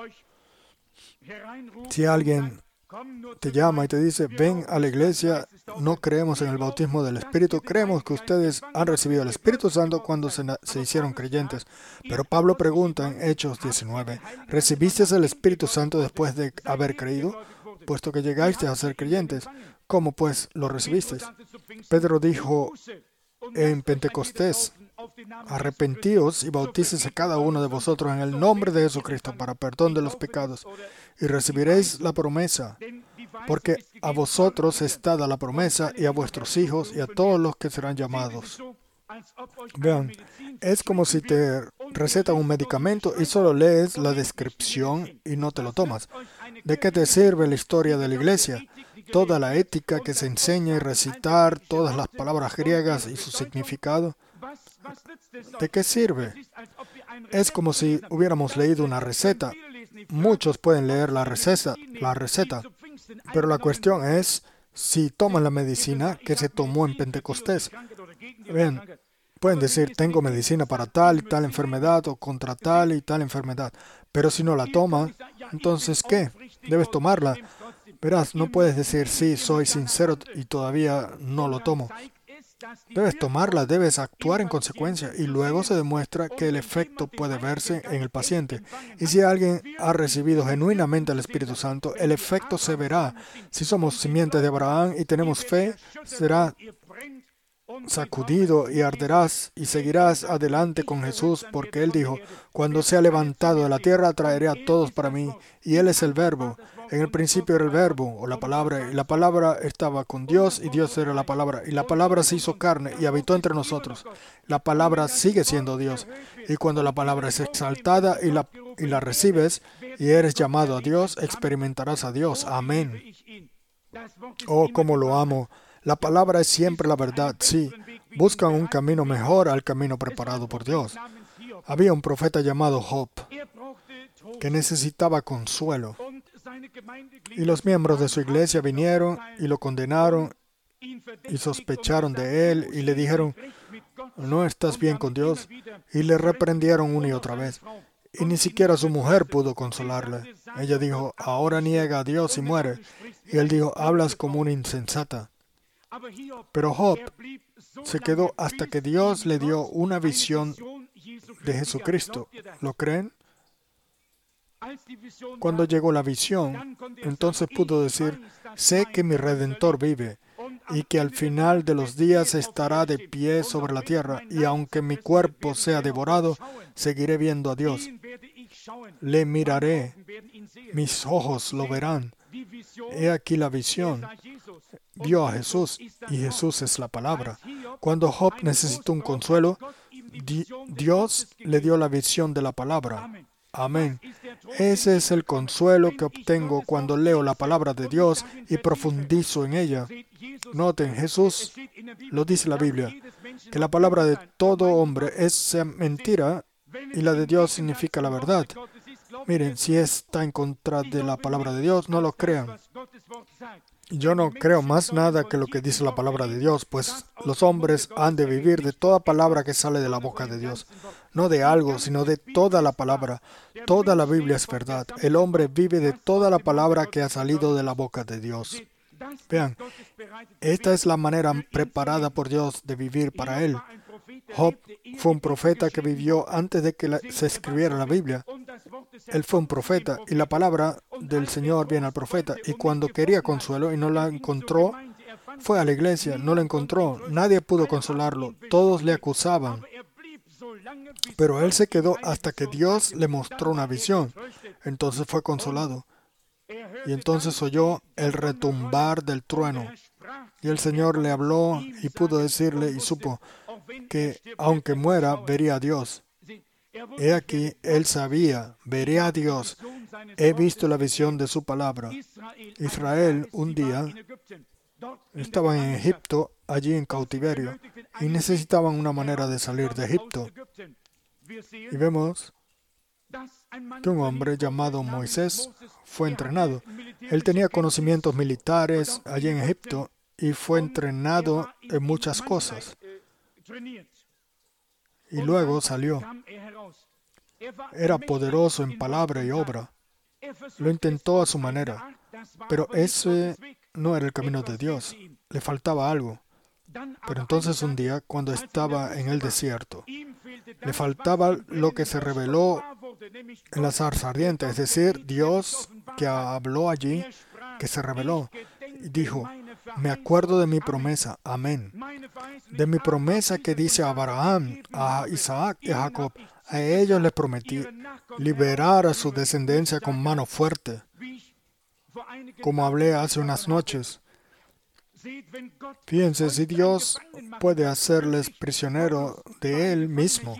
Si alguien te llama y te dice, ven a la iglesia, no creemos en el bautismo del Espíritu, creemos que ustedes han recibido el Espíritu Santo cuando se hicieron creyentes. Pero Pablo pregunta en Hechos 19, ¿recibiste el Espíritu Santo después de haber creído? Puesto que llegaste a ser creyentes, ¿cómo pues lo recibisteis? Pedro dijo en Pentecostés, arrepentíos y bautícese cada uno de vosotros en el nombre de Jesucristo para perdón de los pecados, y recibiréis la promesa, porque a vosotros está dada la promesa, y a vuestros hijos, y a todos los que serán llamados. Vean, es como si te recetan un medicamento y solo lees la descripción y no te lo tomas. ¿De qué te sirve la historia de la iglesia? Toda la ética que se enseña y recitar, todas las palabras griegas y su significado. ¿De qué sirve? Es como si hubiéramos leído una receta. Muchos pueden leer la receta, pero la cuestión es si toman la medicina que se tomó en Pentecostés. Vean, pueden decir, tengo medicina para tal y tal enfermedad o contra tal y tal enfermedad, pero si no la toman, entonces ¿qué? Debes tomarla. Verás, no puedes decir, sí, soy sincero y todavía no lo tomo. Debes tomarla, debes actuar en consecuencia y luego se demuestra que el efecto puede verse en el paciente. Y si alguien ha recibido genuinamente el Espíritu Santo, el efecto se verá. Si somos simientes de Abraham y tenemos fe, será sacudido y arderás y seguirás adelante con Jesús, porque Él dijo, cuando sea levantado de la tierra traeré a todos para mí, y Él es el Verbo. En el principio era el Verbo, o la Palabra, y la Palabra estaba con Dios, y Dios era la Palabra, y la Palabra se hizo carne y habitó entre nosotros. La Palabra sigue siendo Dios, y cuando la Palabra es exaltada y la recibes, y eres llamado a Dios, experimentarás a Dios. Amén. Oh, cómo lo amo. La palabra es siempre la verdad, sí. Buscan un camino mejor al camino preparado por Dios. Había un profeta llamado Job que necesitaba consuelo. Y los miembros de su iglesia vinieron y lo condenaron y sospecharon de él y le dijeron, no estás bien con Dios. Y le reprendieron una y otra vez. Y ni siquiera su mujer pudo consolarle. Ella dijo, ahora niega a Dios y muere. Y él dijo, hablas como una insensata. Pero Job se quedó hasta que Dios le dio una visión de Jesucristo. ¿Lo creen? Cuando llegó la visión, entonces pudo decir, sé que mi Redentor vive y que al final de los días estará de pie sobre la tierra, y aunque mi cuerpo sea devorado, seguiré viendo a Dios. Le miraré, mis ojos lo verán. He aquí la visión. Vio a Jesús, y Jesús es la palabra. Cuando Job necesitó un consuelo, Dios le dio la visión de la palabra. Amén. Ese es el consuelo que obtengo cuando leo la palabra de Dios y profundizo en ella. Noten, Jesús lo dice la Biblia, que la palabra de todo hombre es mentira y la de Dios significa la verdad. Miren, si está en contra de la palabra de Dios, no lo crean. Yo no creo más nada que lo que dice la palabra de Dios, pues los hombres han de vivir de toda palabra que sale de la boca de Dios. No de algo, sino de toda la palabra. Toda la Biblia es verdad. El hombre vive de toda la palabra que ha salido de la boca de Dios. Vean, esta es la manera preparada por Dios de vivir para él. Job fue un profeta que vivió antes de que se escribiera la Biblia. Él fue un profeta y la palabra del Señor viene al profeta. Y cuando quería consuelo y no la encontró, fue a la iglesia, no la encontró. Nadie pudo consolarlo. Todos le acusaban. Pero él se quedó hasta que Dios le mostró una visión. Entonces fue consolado. Y entonces oyó el retumbar del trueno. Y el Señor le habló y pudo decirle y supo que aunque muera, vería a Dios. He aquí, él sabía, veré a Dios. He visto la visión de su palabra. Israel un día estaba en Egipto, allí en cautiverio, y necesitaban una manera de salir de Egipto. Y vemos que un hombre llamado Moisés fue entrenado. Él tenía conocimientos militares allí en Egipto y fue entrenado en muchas cosas. Y luego salió. Era poderoso en palabra y obra. Lo intentó a su manera, pero ese no era el camino de Dios. Le faltaba algo. Pero entonces un día, cuando estaba en el desierto, le faltaba lo que se reveló en la zarza ardiente, es decir, Dios que habló allí, que se reveló, y dijo, me acuerdo de mi promesa, amén, de mi promesa que dice a Abraham, a Isaac y a Jacob, a ellos les prometí liberar a su descendencia con mano fuerte, como hablé hace unas noches. Fíjense, si Dios puede hacerles prisionero de Él mismo.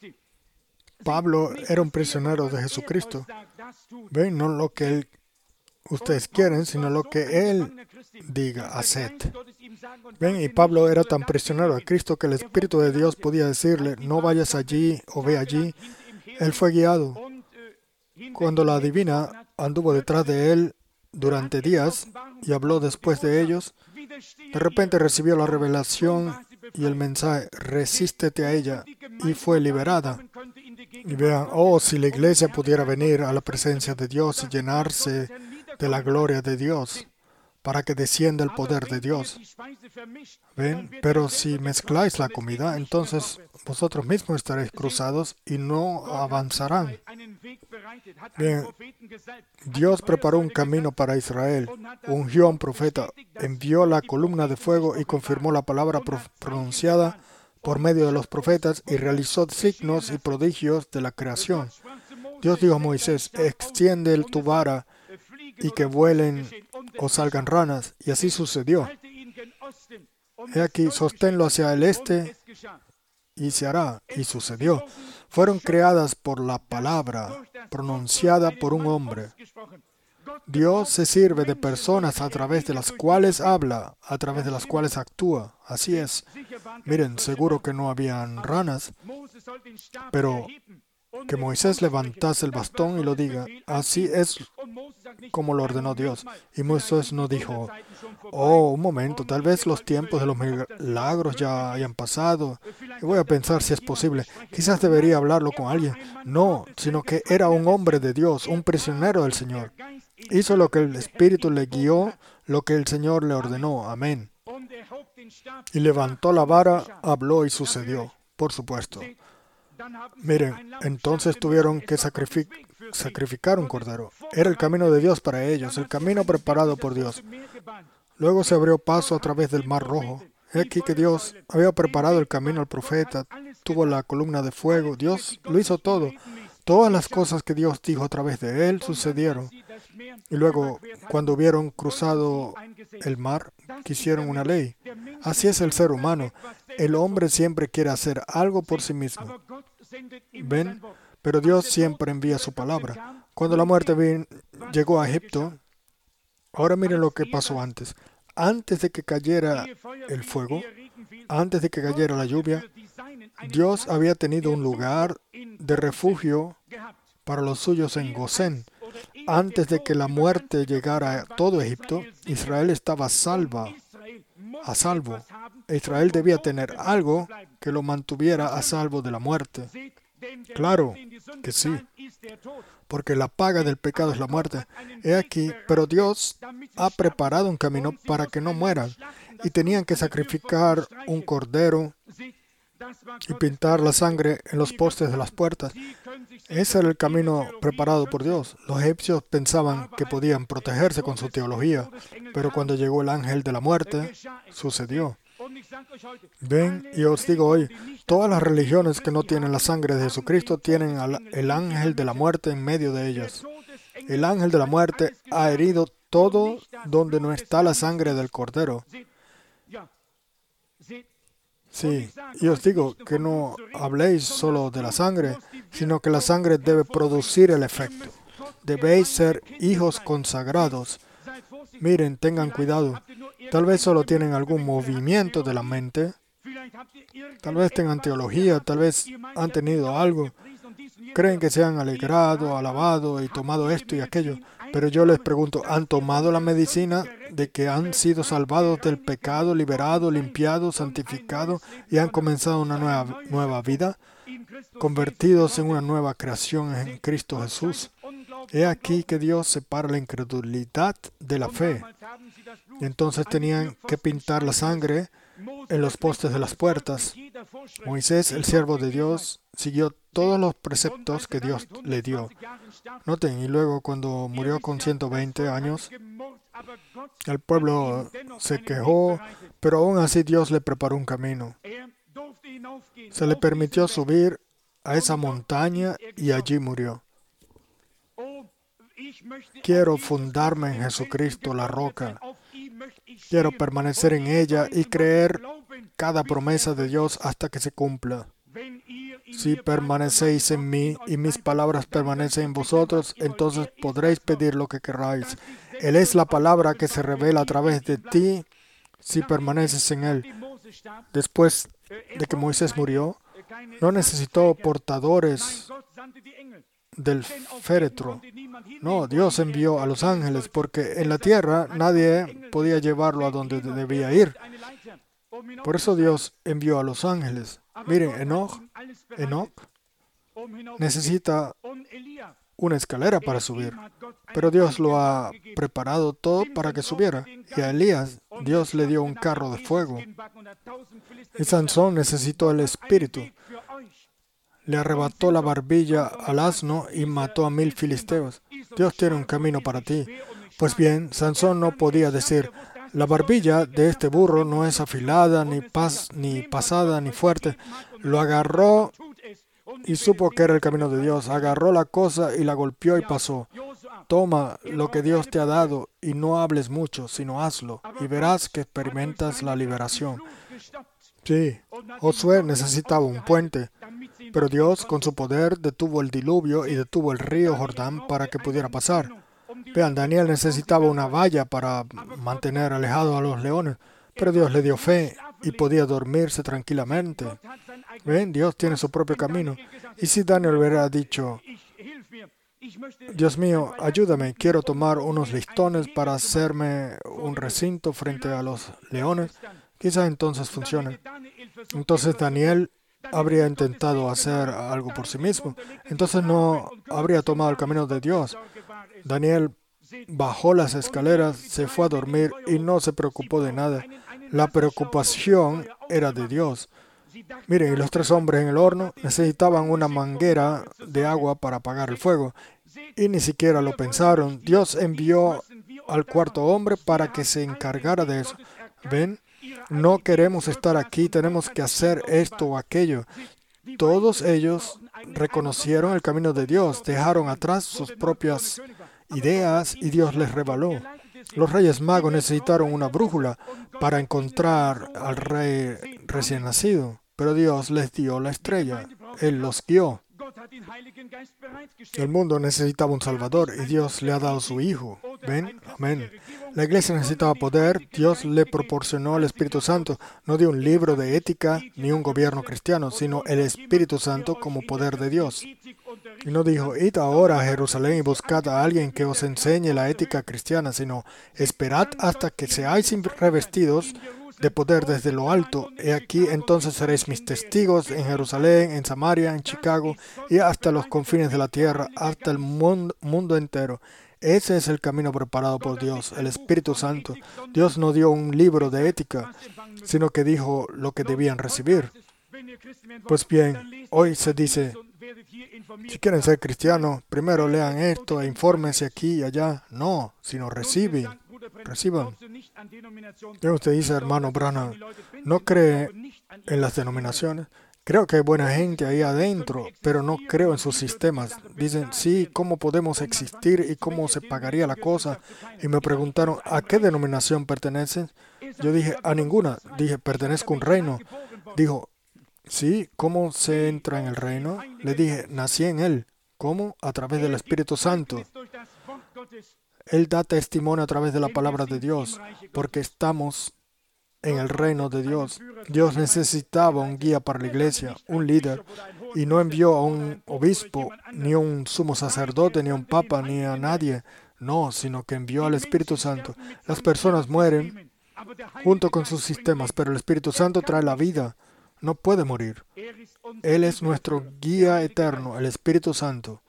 Pablo era un prisionero de Jesucristo. ¿Ven? No lo que ustedes quieren, sino lo que Él diga, haced. ¿Ven? Y Pablo era tan prisionero de Cristo que el Espíritu de Dios podía decirle, no vayas allí o ve allí. Él fue guiado. Cuando la divina anduvo detrás de él durante días y habló después de ellos, de repente recibió la revelación y el mensaje, resístete a ella, y fue liberada. Y vean, si la iglesia pudiera venir a la presencia de Dios y llenarse de la gloria de Dios, para que descienda el poder de Dios. ¿Ven? Pero si mezcláis la comida, entonces vosotros mismos estaréis cruzados y no avanzarán. Bien, Dios preparó un camino para Israel, ungió a un profeta, envió la columna de fuego y confirmó la palabra pronunciada por medio de los profetas y realizó signos y prodigios de la creación. Dios dijo a Moisés, extiende tu vara y que vuelen o salgan ranas, y así sucedió. He aquí, sosténlo hacia el este y se hará, y sucedió. Fueron creadas por la palabra pronunciada por un hombre. Dios se sirve de personas a través de las cuales habla, a través de las cuales actúa. Así es. Miren, seguro que no habían ranas, pero que Moisés levantase el bastón y lo diga, así es como lo ordenó Dios. Y Moisés no dijo, un momento, tal vez los tiempos de los milagros ya hayan pasado, y voy a pensar si es posible. Quizás debería hablarlo con alguien. No, sino que era un hombre de Dios, un prisionero del Señor. Hizo lo que el Espíritu le guió, lo que el Señor le ordenó. Amén. Y levantó la vara, habló y sucedió. Por supuesto. Miren, entonces tuvieron que sacrificar un cordero. Era el camino de Dios para ellos, el camino preparado por Dios. Luego se abrió paso a través del Mar Rojo. He aquí que Dios había preparado el camino al profeta, tuvo la columna de fuego. Dios lo hizo todo. Todas las cosas que Dios dijo a través de él sucedieron. Y luego, cuando hubieron cruzado el mar, quisieron una ley. Así es el ser humano. El hombre siempre quiere hacer algo por sí mismo. ¿Ven? Pero Dios siempre envía su palabra. Cuando la muerte llegó a Egipto, ahora miren lo que pasó antes. Antes de que cayera el fuego, antes de que cayera la lluvia, Dios había tenido un lugar de refugio para los suyos en Gosén. Antes de que la muerte llegara a todo Egipto, Israel estaba a salvo. Israel debía tener algo que lo mantuviera a salvo de la muerte. Claro que sí, porque la paga del pecado es la muerte. He aquí, pero Dios ha preparado un camino para que no mueran, y tenían que sacrificar un cordero y pintar la sangre en los postes de las puertas. Ese era el camino preparado por Dios. Los egipcios pensaban que podían protegerse con su teología, pero cuando llegó el ángel de la muerte, sucedió. Ven, y os digo hoy, todas las religiones que no tienen la sangre de Jesucristo tienen el ángel de la muerte en medio de ellas. El ángel de la muerte ha herido todo donde no está la sangre del Cordero. Sí, y os digo que no habléis solo de la sangre, sino que la sangre debe producir el efecto. Debéis ser hijos consagrados. Miren, tengan cuidado. Tal vez solo tienen algún movimiento de la mente. Tal vez tengan teología, tal vez han tenido algo. Creen que se han alegrado, alabado y tomado esto y aquello. Pero yo les pregunto, ¿han tomado la medicina de que han sido salvados del pecado, liberados, limpiados, santificados y han comenzado una nueva vida? Convertidos en una nueva creación en Cristo Jesús. He aquí que Dios separa la incredulidad de la fe. Y entonces tenían que pintar la sangre en los postes de las puertas. Moisés, el siervo de Dios, siguió todos los preceptos que Dios le dio. Noten, y luego cuando murió con 120 años, el pueblo se quejó, pero aún así Dios le preparó un camino. Se le permitió subir a esa montaña y allí murió. Quiero fundarme en Jesucristo, la roca. Quiero permanecer en ella y creer cada promesa de Dios hasta que se cumpla. Si permanecéis en mí y mis palabras permanecen en vosotros, entonces podréis pedir lo que queráis. Él es la palabra que se revela a través de ti si permaneces en Él. Después de que Moisés murió, no necesitó portadores del féretro. No, Dios envió a los ángeles porque en la tierra nadie podía llevarlo a donde debía ir. Por eso Dios envió a los ángeles. Miren, Enoch necesita una escalera para subir, pero Dios lo ha preparado todo para que subiera. Y a Elías, Dios le dio un carro de fuego. Y Sansón necesitó el espíritu. Le arrebató la barbilla al asno y mató a 1000 filisteos. Dios tiene un camino para ti. Pues bien, Sansón no podía decir, la barbilla de este burro no es afilada, ni pasada, ni fuerte. Lo agarró y supo que era el camino de Dios. Agarró la cosa y la golpeó y pasó. Toma lo que Dios te ha dado y no hables mucho, sino hazlo, y verás que experimentas la liberación. Sí, Josué necesitaba un puente, pero Dios con su poder detuvo el diluvio y detuvo el río Jordán para que pudiera pasar. Vean, Daniel necesitaba una valla para mantener alejados a los leones, pero Dios le dio fe y podía dormirse tranquilamente. Ven, Dios tiene su propio camino. Y si Daniel hubiera dicho, Dios mío, ayúdame, quiero tomar unos listones para hacerme un recinto frente a los leones, quizás entonces funcione. Entonces Daniel habría intentado hacer algo por sí mismo. Entonces no habría tomado el camino de Dios. Daniel bajó las escaleras, se fue a dormir y no se preocupó de nada. La preocupación era de Dios. Miren, y los 3 hombres en el horno necesitaban una manguera de agua para apagar el fuego. Y ni siquiera lo pensaron. Dios envió al 4.º hombre para que se encargara de eso. ¿Ven? No queremos estar aquí, tenemos que hacer esto o aquello. Todos ellos reconocieron el camino de Dios, dejaron atrás sus propias ideas y Dios les reveló. Los reyes magos necesitaron una brújula para encontrar al rey recién nacido, pero Dios les dio la estrella. Él los guió. El mundo necesitaba un Salvador y Dios le ha dado su Hijo. ¿Ven? Amén. La iglesia necesitaba poder. Dios le proporcionó el Espíritu Santo. No dio un libro de ética ni un gobierno cristiano, sino el Espíritu Santo como poder de Dios. Y no dijo, id ahora a Jerusalén y buscad a alguien que os enseñe la ética cristiana, sino esperad hasta que seáis revestidos de poder desde lo alto. Y aquí entonces seréis mis testigos en Jerusalén, en Samaria, en Chicago y hasta los confines de la tierra, hasta el mundo entero. Ese es el camino preparado por Dios, el Espíritu Santo. Dios no dio un libro de ética, sino que dijo lo que debían recibir. Pues bien, hoy se dice, si quieren ser cristianos, primero lean esto e infórmense aquí y allá. No, sino reciban. Usted dice, hermano Branham, no cree en las denominaciones. Creo que hay buena gente ahí adentro, pero no creo en sus sistemas. Dicen, sí, ¿cómo podemos existir y cómo se pagaría la cosa? Y me preguntaron, ¿a qué denominación pertenecen? Yo dije, a ninguna. Dije, pertenezco a un reino. Dijo, sí, ¿cómo se entra en el reino? Le dije, nací en él. ¿Cómo? A través del Espíritu Santo. Él da testimonio a través de la palabra de Dios, porque estamos en el reino de Dios. Dios necesitaba un guía para la iglesia, un líder, y no envió a un obispo, ni a un sumo sacerdote, ni a un papa, ni a nadie. No, sino que envió al Espíritu Santo. Las personas mueren junto con sus sistemas, pero el Espíritu Santo trae la vida. No puede morir. Él es nuestro guía eterno, el Espíritu Santo.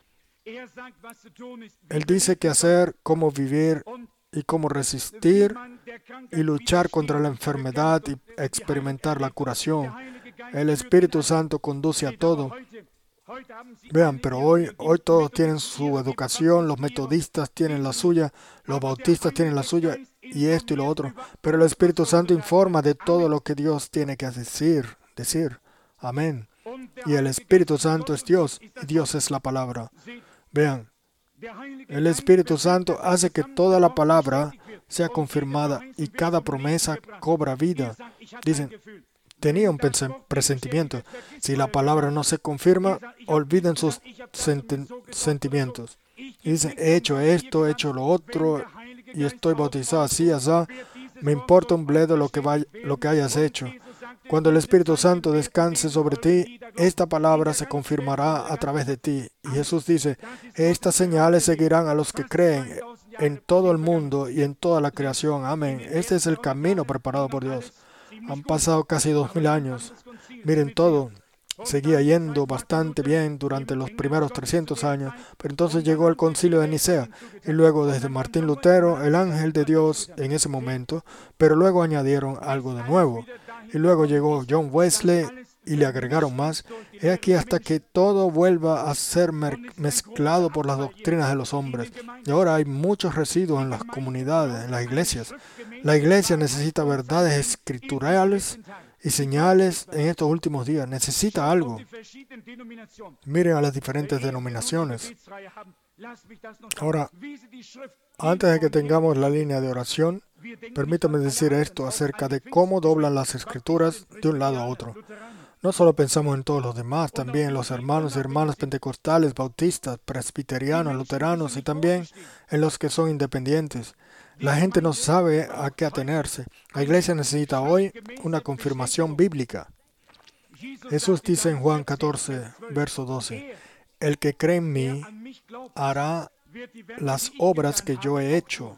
Él dice qué hacer, cómo vivir y cómo resistir y luchar contra la enfermedad y experimentar la curación. El Espíritu Santo conduce a todo. Vean, pero hoy todos tienen su educación, los metodistas tienen la suya, los bautistas tienen la suya y esto y lo otro. Pero el Espíritu Santo informa de todo lo que Dios tiene que decir. Amén. Y el Espíritu Santo es Dios y Dios es la palabra. Vean, el Espíritu Santo hace que toda la palabra sea confirmada y cada promesa cobra vida. Dicen, tenía un presentimiento. Si la palabra no se confirma, olviden sus sentimientos. Y dicen, he hecho esto, he hecho lo otro, y estoy bautizado así, así. Me importa un bledo lo que hayas hecho. Cuando el Espíritu Santo descanse sobre ti, esta palabra se confirmará a través de ti. Y Jesús dice, estas señales seguirán a los que creen en todo el mundo y en toda la creación. Amén. Este es el camino preparado por Dios. Han pasado casi 2000 años. Miren todo. Seguía yendo bastante bien durante los primeros 300 años, pero entonces llegó el concilio de Nicea, y luego desde Martín Lutero, el ángel de Dios en ese momento, pero luego añadieron algo de nuevo. Y luego llegó John Wesley y le agregaron más. He aquí hasta que todo vuelva a ser mezclado por las doctrinas de los hombres. Y ahora hay muchos residuos en las comunidades, en las iglesias. La iglesia necesita verdades escriturales y señales en estos últimos días. Necesita algo. Miren a las diferentes denominaciones. Ahora, antes de que tengamos la línea de oración, permítame decir esto acerca de cómo doblan las escrituras de un lado a otro. No solo pensamos en todos los demás, también en los hermanos y hermanas pentecostales, bautistas, presbiterianos, luteranos y también en los que son independientes. La gente no sabe a qué atenerse. La iglesia necesita hoy una confirmación bíblica. Jesús dice en Juan 14, verso 12, el que cree en mí hará las obras que yo he hecho.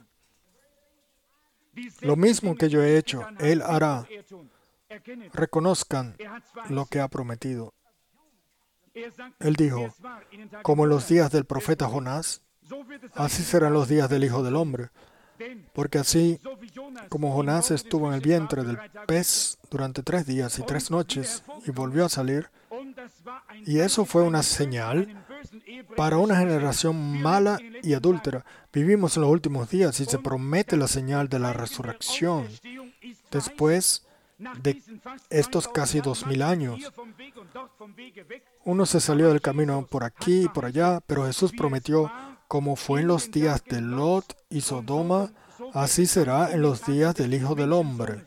Lo mismo que yo he hecho, Él hará. Reconozcan lo que ha prometido. Él dijo, como en los días del profeta Jonás, así serán los días del Hijo del Hombre. Porque así como Jonás estuvo en el vientre del pez durante 3 días y 3 noches y volvió a salir, y eso fue una señal para una generación mala y adúltera. Vivimos en los últimos días y se promete la señal de la resurrección. Después de estos casi 2000 años, uno se salió del camino por aquí y por allá, pero Jesús prometió, como fue en los días de Lot y Sodoma, así será en los días del Hijo del Hombre.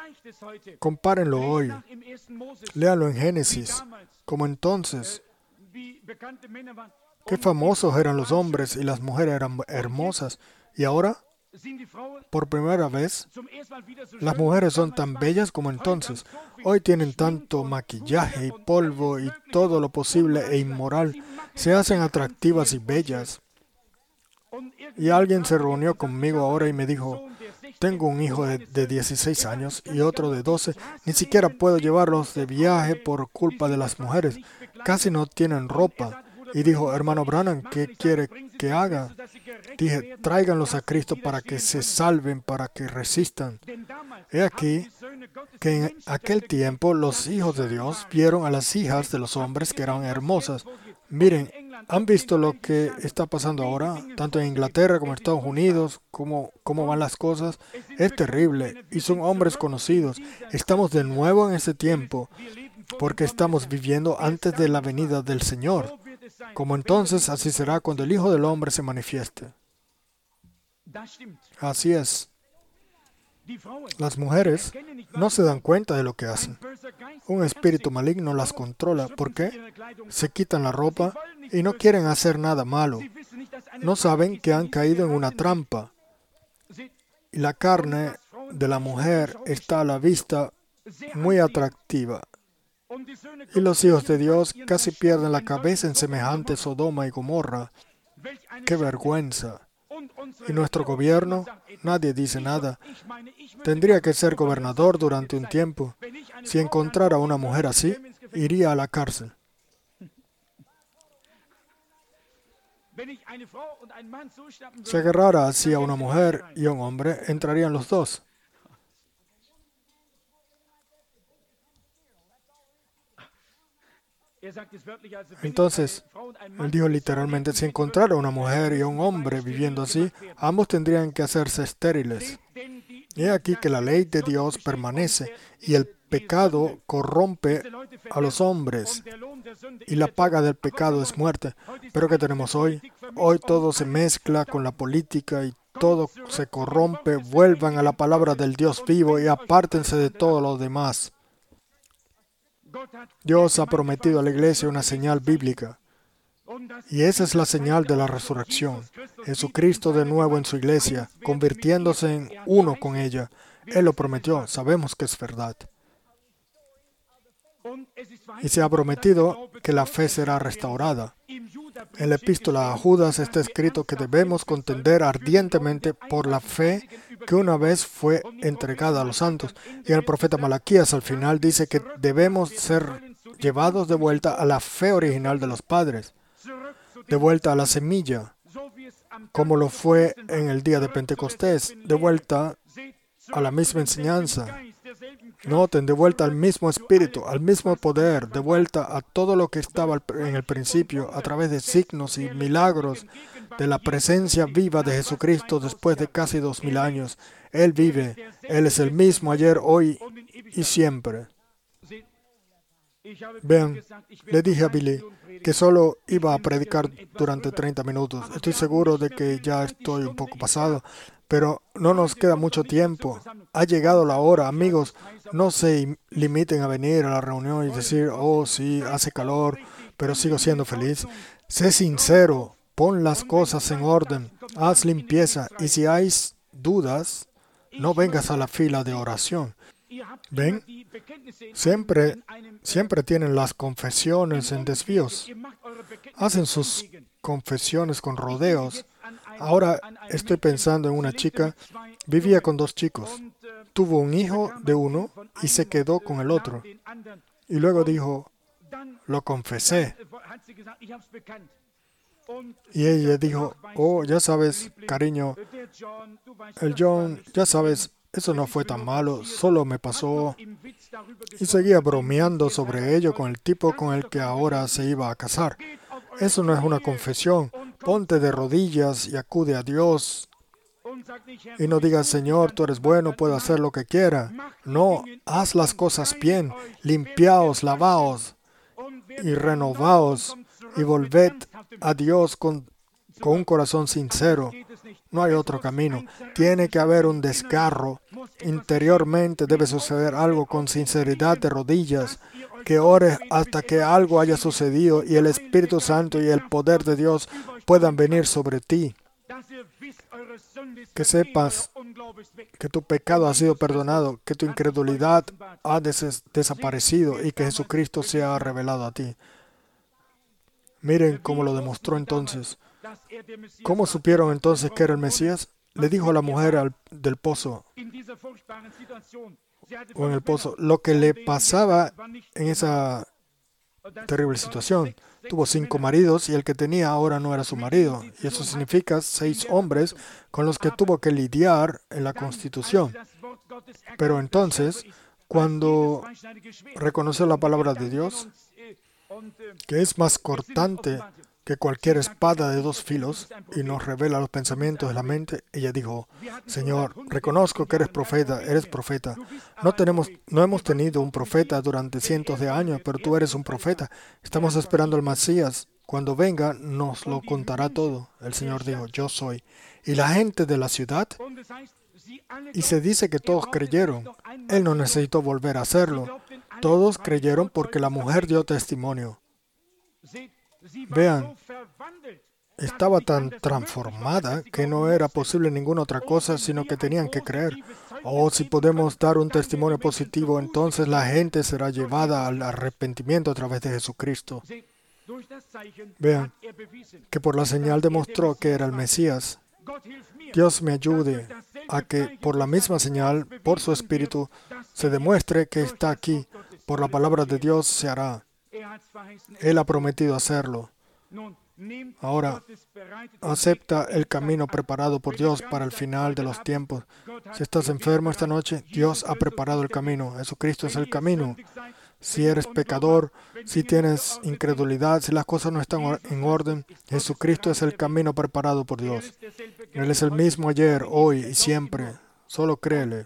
Compárenlo hoy. Léanlo en Génesis. Como entonces, Qué famosos eran los hombres y las mujeres eran hermosas. Y ahora, por primera vez, las mujeres son tan bellas como entonces. Hoy tienen tanto maquillaje y polvo y todo lo posible e inmoral. Se hacen atractivas y bellas. Y alguien se reunió conmigo ahora y me dijo, tengo un hijo de 16 años y otro de 12. Ni siquiera puedo llevarlos de viaje por culpa de las mujeres. Casi no tienen ropa. Y dijo, hermano Branham, ¿qué quiere que haga? Dije, tráiganlos a Cristo para que se salven, para que resistan. He aquí que en aquel tiempo los hijos de Dios vieron a las hijas de los hombres que eran hermosas. Miren, ¿han visto lo que está pasando ahora? Tanto en Inglaterra como en Estados Unidos, cómo van las cosas. Es terrible y son hombres conocidos. Estamos de nuevo en ese tiempo porque estamos viviendo antes de la venida del Señor. Como entonces, así será cuando el Hijo del Hombre se manifieste. Así es. Las mujeres no se dan cuenta de lo que hacen. Un espíritu maligno las controla. ¿Por qué? Se quitan la ropa y no quieren hacer nada malo. No saben que han caído en una trampa. Y la carne de la mujer está a la vista muy atractiva. Y los hijos de Dios casi pierden la cabeza en semejante Sodoma y Gomorra. ¡Qué vergüenza! Y nuestro gobierno, nadie dice nada. Tendría que ser gobernador durante un tiempo. Si encontrara a una mujer así, iría a la cárcel. Si agarrara así a una mujer y a un hombre, entrarían los dos. Entonces, él dijo literalmente, si encontrara una mujer y un hombre viviendo así, ambos tendrían que hacerse estériles. Y he aquí que la ley de Dios permanece y el pecado corrompe a los hombres y la paga del pecado es muerte. Pero ¿qué tenemos hoy? Hoy todo se mezcla con la política y todo se corrompe. Vuelvan a la palabra del Dios vivo y apártense de todo lo demás. Dios ha prometido a la iglesia una señal bíblica. Y esa es la señal de la resurrección. Jesucristo de nuevo en su iglesia, convirtiéndose en uno con ella. Él lo prometió, sabemos que es verdad. Y se ha prometido que la fe será restaurada. En la epístola a Judas está escrito que debemos contender ardientemente por la fe que una vez fue entregada a los santos. Y el profeta Malaquías al final dice que debemos ser llevados de vuelta a la fe original de los padres, de vuelta a la semilla, como lo fue en el día de Pentecostés, de vuelta a la misma enseñanza. Noten, de vuelta al mismo espíritu, al mismo poder, de vuelta a todo lo que estaba en el principio, a través de signos y milagros, de la presencia viva de Jesucristo después de casi 2000 años. Él vive, Él es el mismo ayer, hoy y siempre. Vean, le dije a Billy que solo iba a predicar durante 30 minutos. Estoy seguro de que ya estoy un poco pasado, pero no nos queda mucho tiempo. Ha llegado la hora, amigos. No se limiten a venir a la reunión y decir, oh, sí, hace calor, pero sigo siendo feliz. Sé sincero, pon las cosas en orden, haz limpieza, y si hay dudas, no vengas a la fila de oración. ¿Ven? Siempre tienen las confesiones en desvíos. Hacen sus confesiones con rodeos. Ahora estoy pensando en una chica, vivía con 2 chicos. Tuvo un hijo de uno y se quedó con el otro. Y luego dijo, lo confesé. Y ella dijo, oh, ya sabes, cariño, el John, ya sabes, eso no fue tan malo, solo me pasó. Y seguía bromeando sobre ello con el tipo con el que ahora se iba a casar. Eso no es una confesión. Ponte de rodillas y acude a Dios. Y no digas, Señor, tú eres bueno, puedo hacer lo que quiera. No, haz las cosas bien, limpiaos, lavaos y renovaos y volved a Dios con con un corazón sincero. No hay otro camino. Tiene que haber un desgarro. Interiormente debe suceder algo con sinceridad de rodillas, que ores hasta que algo haya sucedido y el Espíritu Santo y el poder de Dios puedan venir sobre ti. Que sepas que tu pecado ha sido perdonado, que tu incredulidad ha desaparecido y que Jesucristo se ha revelado a ti. Miren cómo lo demostró entonces. ¿Cómo supieron entonces que era el Mesías? Le dijo a la mujer del pozo, o en el pozo, lo que le pasaba en esa terrible situación. Tuvo 5 maridos y el que tenía ahora no era su marido. Y eso significa 6 hombres con los que tuvo que lidiar en la Constitución. Pero entonces, cuando reconoció la palabra de Dios, que es más cortante que cualquier espada de 2 filos y nos revela los pensamientos de la mente, ella dijo, Señor, reconozco que eres profeta. No hemos tenido un profeta durante cientos de años, pero tú eres un profeta. Estamos esperando al Mesías. Cuando venga, nos lo contará todo. El Señor dijo, yo soy. Y la gente de la ciudad, y se dice que todos creyeron. Él no necesitó volver a hacerlo. Todos creyeron porque la mujer dio testimonio. Vean, estaba tan transformada que no era posible ninguna otra cosa, sino que tenían que creer. Oh, si podemos dar un testimonio positivo, entonces la gente será llevada al arrepentimiento a través de Jesucristo. Vean, que por la señal demostró que era el Mesías. Dios me ayude a que por la misma señal, por su Espíritu, se demuestre que está aquí. Por la palabra de Dios se hará. Él ha prometido hacerlo. Ahora, acepta el camino preparado por Dios para el final de los tiempos. Si estás enfermo esta noche, Dios ha preparado el camino. Jesucristo es el camino. Si eres pecador, si tienes incredulidad, si las cosas no están en orden, Jesucristo es el camino preparado por Dios. Él es el mismo ayer, hoy y siempre. Solo créele.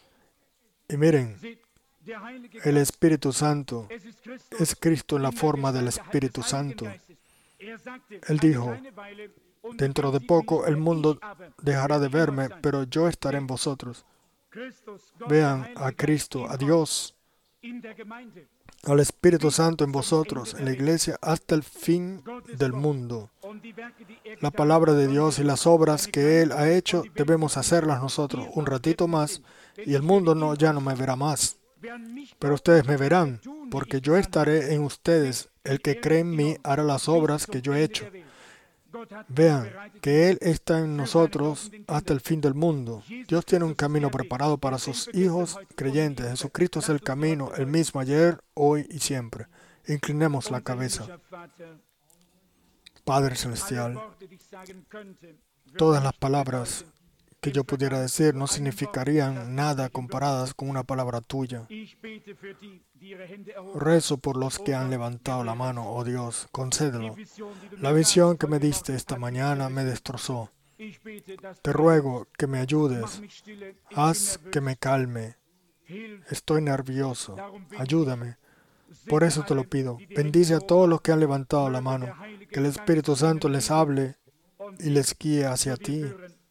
Y miren, el Espíritu Santo es Cristo en la forma del Espíritu Santo. Él dijo, dentro de poco el mundo dejará de verme, pero yo estaré en vosotros. Vean a Cristo, a Dios, al Espíritu Santo en vosotros, en la iglesia, hasta el fin del mundo. La palabra de Dios y las obras que Él ha hecho, debemos hacerlas nosotros un ratito más, y el mundo ya no me verá más. Pero ustedes me verán, porque yo estaré en ustedes. El que cree en mí hará las obras que yo he hecho. Vean que Él está en nosotros hasta el fin del mundo. Dios tiene un camino preparado para sus hijos creyentes. Jesucristo es el camino, el mismo ayer, hoy y siempre. Inclinemos la cabeza. Padre Celestial, todas las palabras que yo pudiera decir no significarían nada comparadas con una palabra tuya. Rezo por los que han levantado la mano, oh Dios, concédelo. La visión que me diste esta mañana me destrozó. Te ruego que me ayudes. Haz que me calme. Estoy nervioso. Ayúdame. Por eso te lo pido. Bendice a todos los que han levantado la mano. Que el Espíritu Santo les hable y les guíe hacia ti.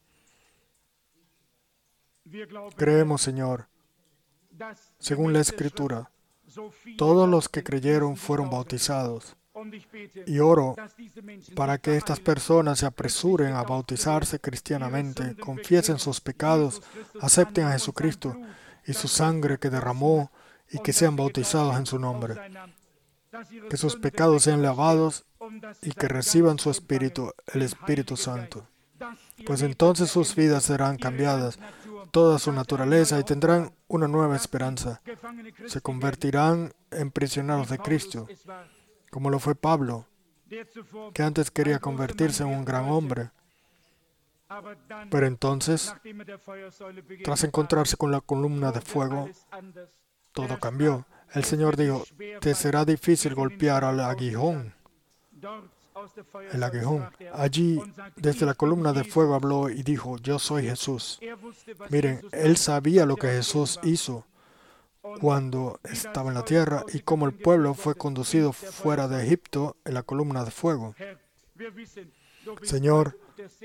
Creemos, Señor, según la Escritura, todos los que creyeron fueron bautizados. Y oro para que estas personas se apresuren a bautizarse cristianamente, confiesen sus pecados, acepten a Jesucristo y su sangre que derramó y que sean bautizados en su nombre. Que sus pecados sean lavados y que reciban su Espíritu, el Espíritu Santo. Pues entonces sus vidas serán cambiadas, toda su naturaleza, y tendrán una nueva esperanza. Se convertirán en prisioneros de Cristo, como lo fue Pablo, que antes quería convertirse en un gran hombre. Pero entonces, tras encontrarse con la columna de fuego, todo cambió. El Señor dijo, te será difícil golpear al aguijón. El aguijón. Allí, desde la columna de fuego habló y dijo, yo soy Jesús. Miren, él sabía lo que Jesús hizo cuando estaba en la tierra y cómo el pueblo fue conducido fuera de Egipto en la columna de fuego. Señor,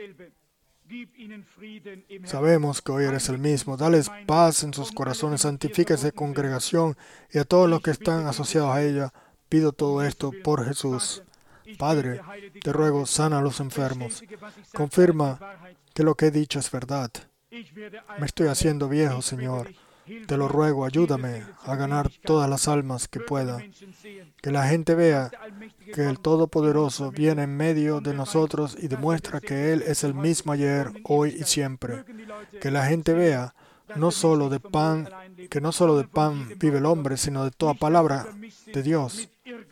sabemos que hoy eres el mismo. Dales paz en sus corazones, santifica esa congregación y a todos los que están asociados a ella. Pido todo esto por Jesús. Padre, te ruego, sana a los enfermos. Confirma que lo que he dicho es verdad. Me estoy haciendo viejo, Señor. Te lo ruego, ayúdame a ganar todas las almas que pueda. Que la gente vea que el Todopoderoso viene en medio de nosotros y demuestra que Él es el mismo ayer, hoy y siempre. Que la gente vea que no solo de pan vive el hombre, sino de toda palabra de Dios.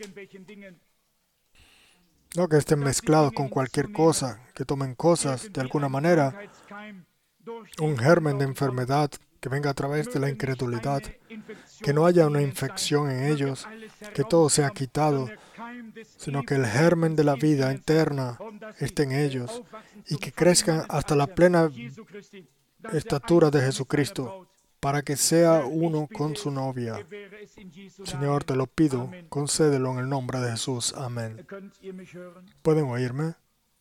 No que estén mezclados con cualquier cosa, que tomen cosas de alguna manera, un germen de enfermedad que venga a través de la incredulidad, que no haya una infección en ellos, que todo sea quitado, sino que el germen de la vida eterna esté en ellos y que crezcan hasta la plena estatura de Jesucristo, para que sea uno con su novia. Señor, te lo pido, concédelo en el nombre de Jesús. Amén. ¿Pueden oírme?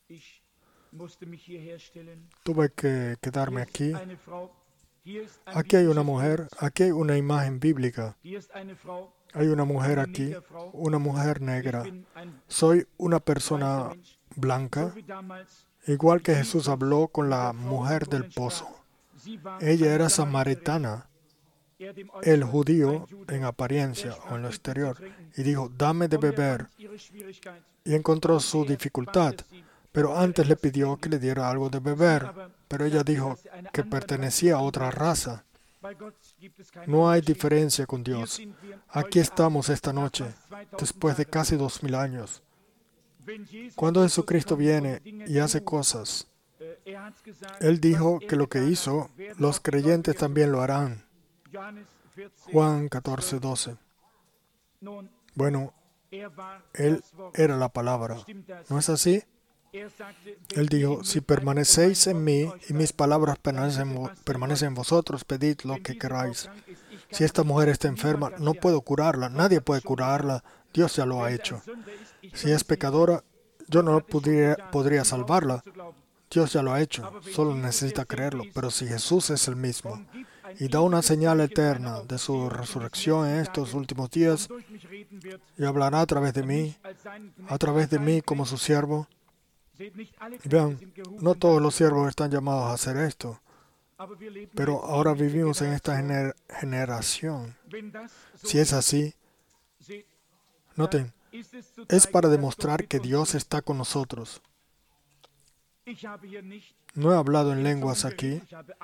Tuve que quedarme aquí. Aquí hay una mujer, aquí hay una imagen bíblica. Hay una mujer aquí, una mujer negra. Soy una persona blanca, igual que Jesús habló con la mujer del pozo. Ella era samaritana, el judío en apariencia o en lo exterior, y dijo, dame de beber. Y encontró su dificultad, pero antes le pidió que le diera algo de beber. Pero ella dijo que pertenecía a otra raza. No hay diferencia con Dios. Aquí estamos esta noche, después de casi 2000 años. Cuando Jesucristo viene y hace cosas, Él dijo que lo que hizo, los creyentes también lo harán. Juan 14:12. Bueno, Él era la palabra. ¿No es así? Él dijo, si permanecéis en mí y mis palabras permanecen en vosotros, pedid lo que queráis. Si esta mujer está enferma, no puedo curarla, nadie puede curarla, Dios ya lo ha hecho. Si es pecadora, yo no podría salvarla, Dios ya lo ha hecho, solo necesita creerlo. Pero si Jesús es el mismo y da una señal eterna de su resurrección en estos últimos días y hablará a través de mí como su siervo. Vean, no todos los siervos están llamados a hacer esto, pero ahora vivimos en esta generación. Si es así, noten, es para demostrar que Dios está con nosotros. No he hablado en lenguas aquí.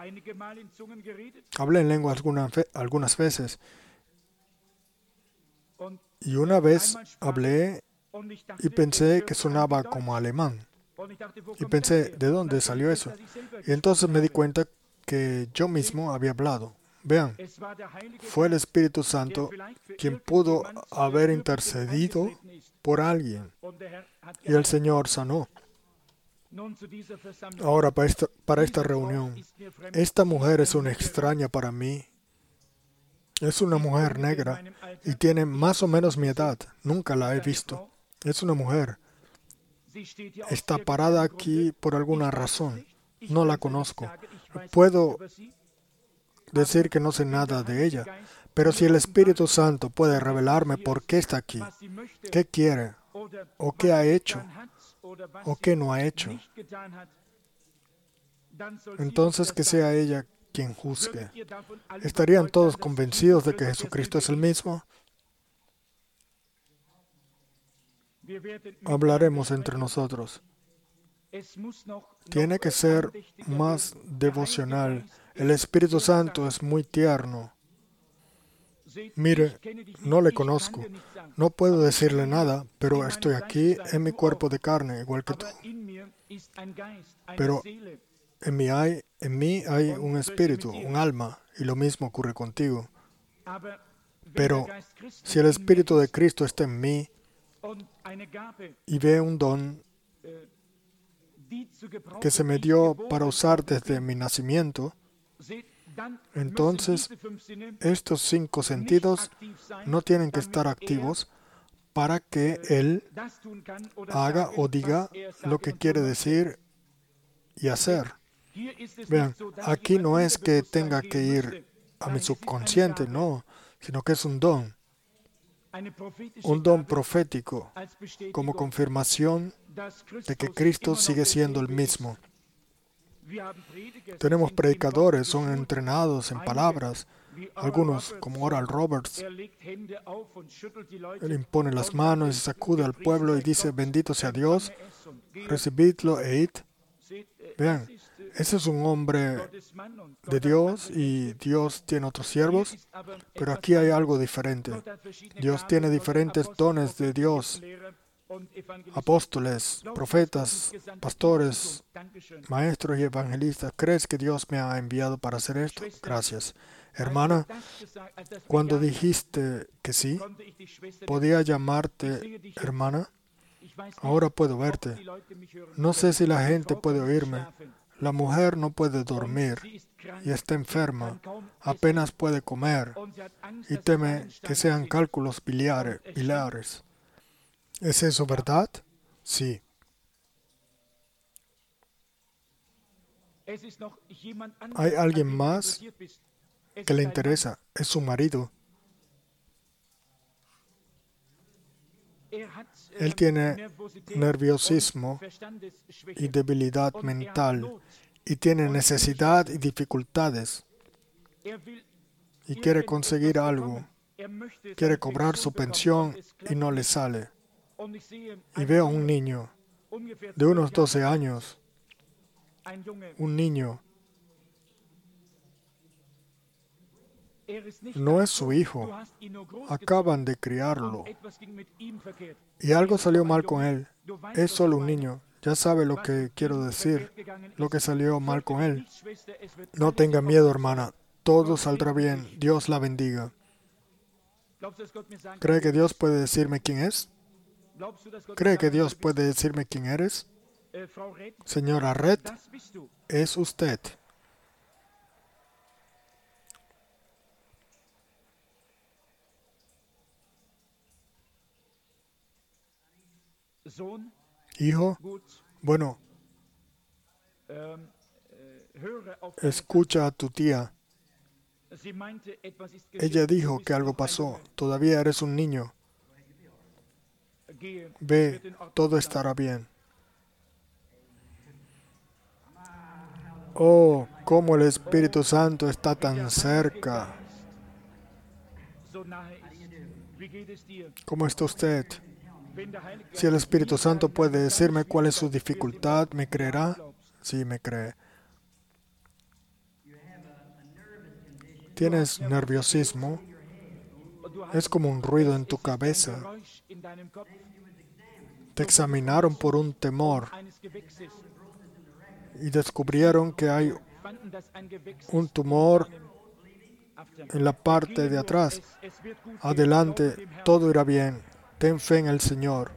Hablé en lenguas algunas veces. Y una vez hablé y pensé que sonaba como alemán. Y pensé, ¿de dónde salió eso? Y entonces me di cuenta que yo mismo había hablado. Vean, fue el Espíritu Santo quien pudo haber intercedido por alguien. Y el Señor sanó. Ahora, para esta reunión, esta mujer es una extraña para mí. Es una mujer negra y tiene más o menos mi edad. Nunca la he visto. Es una mujer. Está parada aquí por alguna razón. No la conozco. Puedo decir que no sé nada de ella, pero si el Espíritu Santo puede revelarme por qué está aquí, qué quiere, o qué ha hecho, o qué no ha hecho, entonces que sea ella quien juzgue. ¿Estarían todos convencidos de que Jesucristo es el mismo? Hablaremos entre nosotros. Tiene que ser más devocional. El Espíritu Santo es muy tierno. Mire, no le conozco. No puedo decirle nada, pero estoy aquí en mi cuerpo de carne, igual que tú. Pero en mí hay un espíritu, un alma, y lo mismo ocurre contigo. Pero si el Espíritu de Cristo está en mí, y ve un don que se me dio para usar desde mi nacimiento, entonces estos 5 sentidos no tienen que estar activos para que Él haga o diga lo que quiere decir y hacer. Vean, aquí no es que tenga que ir a mi subconsciente, no, sino que es un don profético, como confirmación de que Cristo sigue siendo el mismo. Tenemos predicadores, son entrenados en palabras. Algunos, como Oral Roberts, él impone las manos y sacude al pueblo y dice, bendito sea Dios, recibidlo e id. Vean, ese es un hombre de Dios y Dios tiene otros siervos, pero aquí hay algo diferente. Dios tiene diferentes dones de Dios. Apóstoles, profetas, pastores, maestros y evangelistas. ¿Crees que Dios me ha enviado para hacer esto? Gracias. Hermana, cuando dijiste que sí, podía llamarte hermana. Ahora puedo verte. No sé si la gente puede oírme. La mujer no puede dormir y está enferma. Apenas puede comer y teme que sean cálculos biliares. ¿Es eso verdad? Sí. Hay alguien más que le interesa. Es su marido. Él tiene nerviosismo y debilidad mental y tiene necesidad y dificultades y quiere conseguir algo. Quiere cobrar su pensión y no le sale. Y veo a un niño de unos 12 años, un niño. No es su hijo. Acaban de criarlo. Y algo salió mal con él. Es solo un niño. Ya sabe lo que quiero decir, lo que salió mal con él. No tenga miedo, hermana. Todo saldrá bien. Dios la bendiga. ¿Cree que Dios puede decirme quién es? ¿Cree que Dios puede decirme quién eres? Señora Red, es usted. Hijo, bueno, escucha a tu tía. Ella dijo que algo pasó. Todavía eres un niño. Ve, todo estará bien. Oh, cómo el Espíritu Santo está tan cerca. ¿Cómo está usted? Si el Espíritu Santo puede decirme cuál es su dificultad, ¿me creerá? Sí, me cree. Tienes nerviosismo. Es como un ruido en tu cabeza. Te examinaron por un temor y descubrieron que hay un tumor en la parte de atrás. Adelante, todo irá bien. Ten fe en el Señor.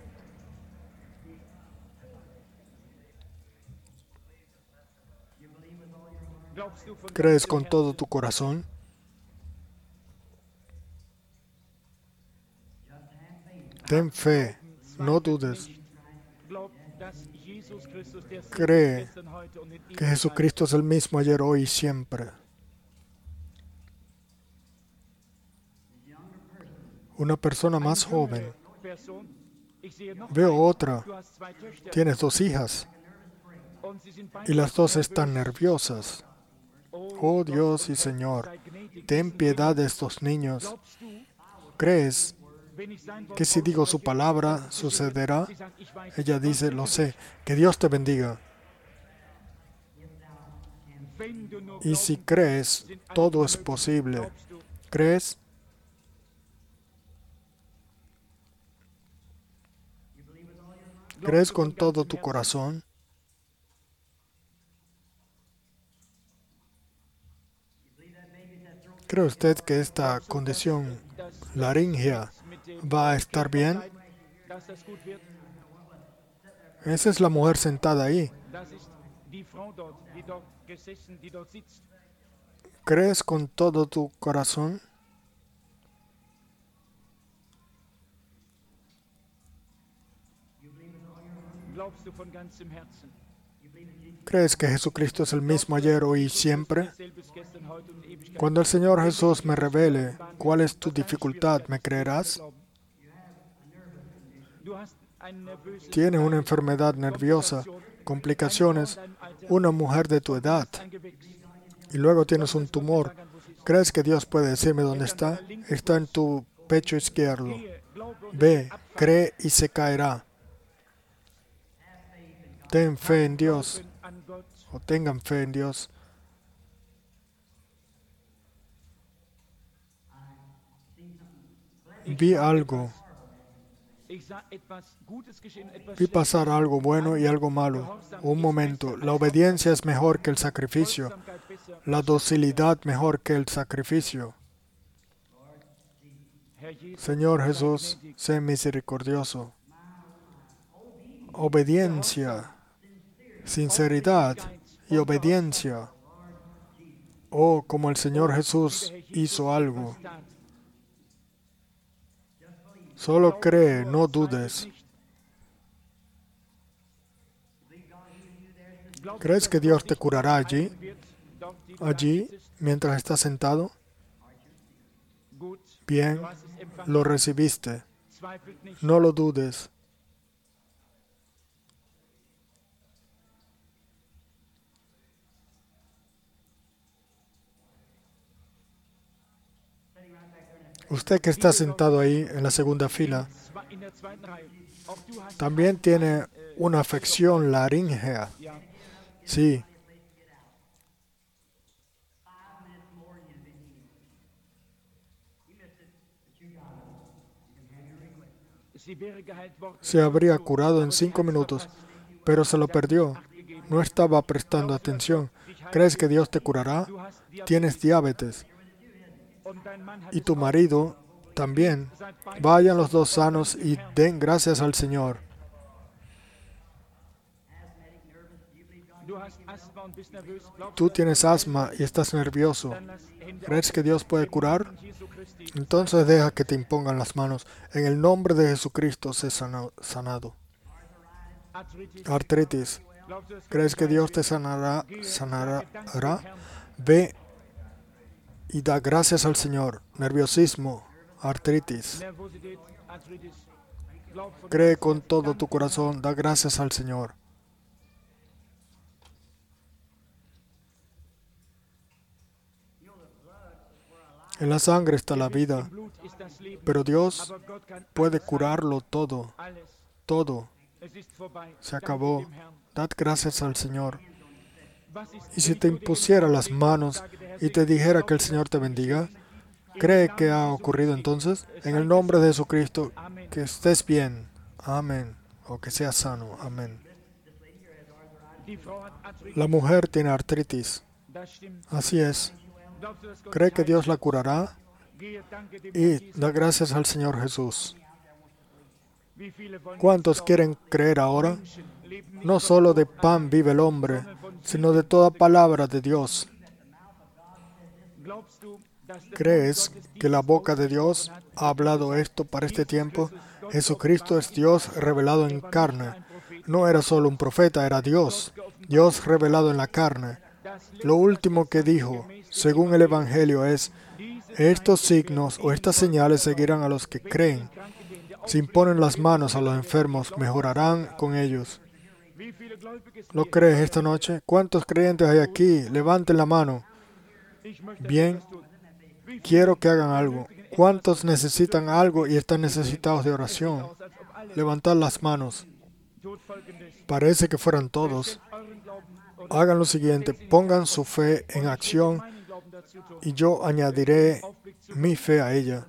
¿Crees con todo tu corazón? Ten fe, no dudes. Cree que Jesucristo es el mismo ayer, hoy y siempre. Una persona más joven. Veo otra. Tienes 2 hijas y las 2 están nerviosas. Oh Dios y Señor, ten piedad de estos niños. ¿Crees que si digo su palabra sucederá? Ella dice, lo sé. Que Dios te bendiga. Y si crees, todo es posible. ¿Crees? ¿Crees con todo tu corazón? ¿Cree usted que esta condición laringea va a estar bien? Esa es la mujer sentada ahí. ¿Crees con todo tu corazón? ¿Crees que Jesucristo es el mismo ayer, hoy y siempre? Cuando el Señor Jesús me revele cuál es tu dificultad, ¿me creerás? Tienes una enfermedad nerviosa, complicaciones, una mujer de tu edad, y luego tienes un tumor. ¿Crees que Dios puede decirme dónde está? Está en tu pecho izquierdo. Ve, cree y se caerá. Ten fe en Dios, o tengan fe en Dios. Vi algo. Vi pasar algo bueno y algo malo. Un momento. La obediencia es mejor que el sacrificio. La docilidad mejor que el sacrificio. Señor Jesús, sé misericordioso. Obediencia, sinceridad y obediencia. Oh, como el Señor Jesús hizo algo. Solo cree, no dudes. ¿Crees que Dios te curará allí? Allí, mientras estás sentado. Bien, lo recibiste. No lo dudes. Usted que está sentado ahí en la segunda fila, también tiene una afección laríngea. Sí. Se habría curado en 5 minutos, pero se lo perdió. No estaba prestando atención. ¿Crees que Dios te curará? Tienes diabetes. Y tu marido también. Vayan los dos sanos y den gracias al Señor. Tú tienes asma y estás nervioso. ¿Crees que Dios puede curar? Entonces deja que te impongan las manos. En el nombre de Jesucristo sé sanado. Artritis. ¿Crees que Dios te sanará? Ve y da gracias al Señor. Nerviosismo, artritis. Cree con todo tu corazón, da gracias al Señor. En la sangre está la vida, pero Dios puede curarlo todo. Todo. Se acabó. Dad gracias al Señor. Y si te impusiera las manos y te dijera que el Señor te bendiga, ¿cree que ha ocurrido entonces? En el nombre de Jesucristo, que estés bien. Amén. O que seas sano. Amén. La mujer tiene artritis. Así es. ¿Cree que Dios la curará? Y da gracias al Señor Jesús. ¿Cuántos quieren creer ahora? No solo de pan vive el hombre, sino de toda palabra de Dios. ¿Crees que la boca de Dios ha hablado esto para este tiempo? Jesucristo es Dios revelado en carne. No era solo un profeta, era Dios. Dios revelado en la carne. Lo último que dijo, según el Evangelio, es: estos signos o estas señales seguirán a los que creen. Si imponen las manos a los enfermos, mejorarán con ellos. ¿Lo crees esta noche? ¿Cuántos creyentes hay aquí? Levanten la mano. Bien, quiero que hagan algo. ¿Cuántos necesitan algo y están necesitados de oración? Levantad las manos. Parece que fueran todos. Hagan lo siguiente, pongan su fe en acción y yo añadiré mi fe a ella.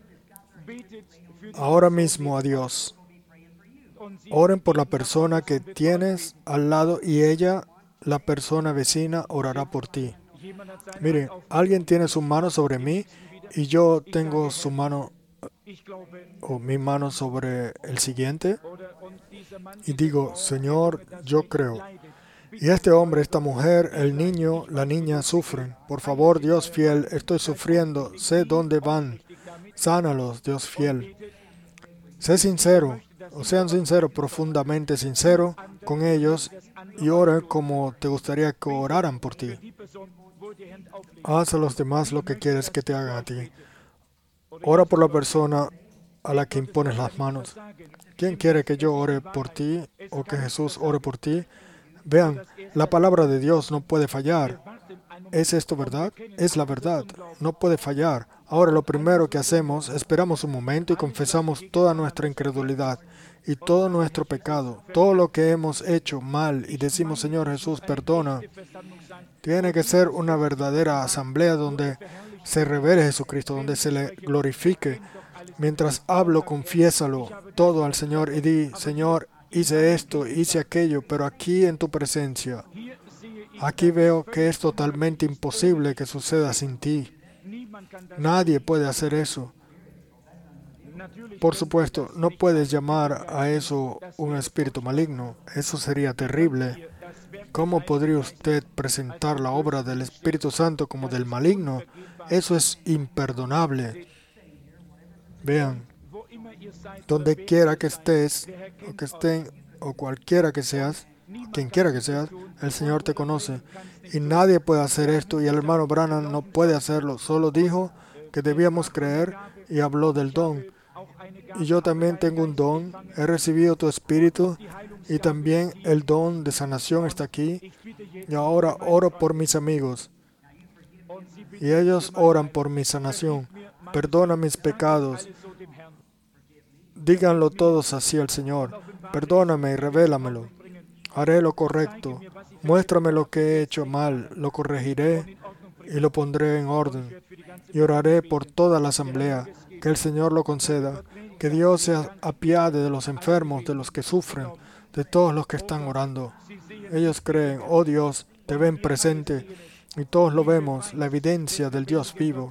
Ahora mismo a Dios. Oren por la persona que tienes al lado y ella, la persona vecina, orará por ti. Mire, alguien tiene su mano sobre mí y yo tengo su mano o mi mano sobre el siguiente y digo: Señor, yo creo. Y este hombre, esta mujer, el niño, la niña sufren. Por favor, Dios fiel, estoy sufriendo. Sé dónde van. Sánalos, Dios fiel. Sé sincero. O sean sinceros, profundamente sinceros con ellos y ora como te gustaría que oraran por ti. Haz a los demás lo que quieres que te hagan a ti. Ora por la persona a la que impones las manos. ¿Quién quiere que yo ore por ti o que Jesús ore por ti? Vean, la palabra de Dios no puede fallar. ¿Es esto verdad? Es la verdad. No puede fallar. Ahora lo primero que hacemos, esperamos un momento y confesamos toda nuestra incredulidad y todo nuestro pecado, todo lo que hemos hecho mal y decimos, Señor Jesús, perdona. Tiene que ser una verdadera asamblea donde se revele Jesucristo, donde se le glorifique. Mientras hablo, confiésalo todo al Señor y di, Señor, hice esto, hice aquello, pero aquí en tu presencia. Aquí veo que es totalmente imposible que suceda sin ti. Nadie puede hacer eso. Por supuesto, no puedes llamar a eso un espíritu maligno. Eso sería terrible. ¿Cómo podría usted presentar la obra del Espíritu Santo como del maligno? Eso es imperdonable. Vean, donde quiera que estés, o que estén, o cualquiera que seas, quien quiera que seas, el Señor te conoce. Y nadie puede hacer esto, y el hermano Branham no puede hacerlo. Solo dijo que debíamos creer y habló del don. Y yo también tengo un don. He recibido tu espíritu y también el don de sanación está aquí. Y ahora oro por mis amigos. Y ellos oran por mi sanación. Perdona mis pecados. Díganlo todos así al Señor. Perdóname y revélamelo. Haré lo correcto. Muéstrame lo que he hecho mal. Lo corregiré y lo pondré en orden. Y oraré por toda la asamblea. Que el Señor lo conceda. Que Dios se apiade de los enfermos, de los que sufren, de todos los que están orando. Ellos creen, oh Dios, te ven presente. Y todos lo vemos, la evidencia del Dios vivo.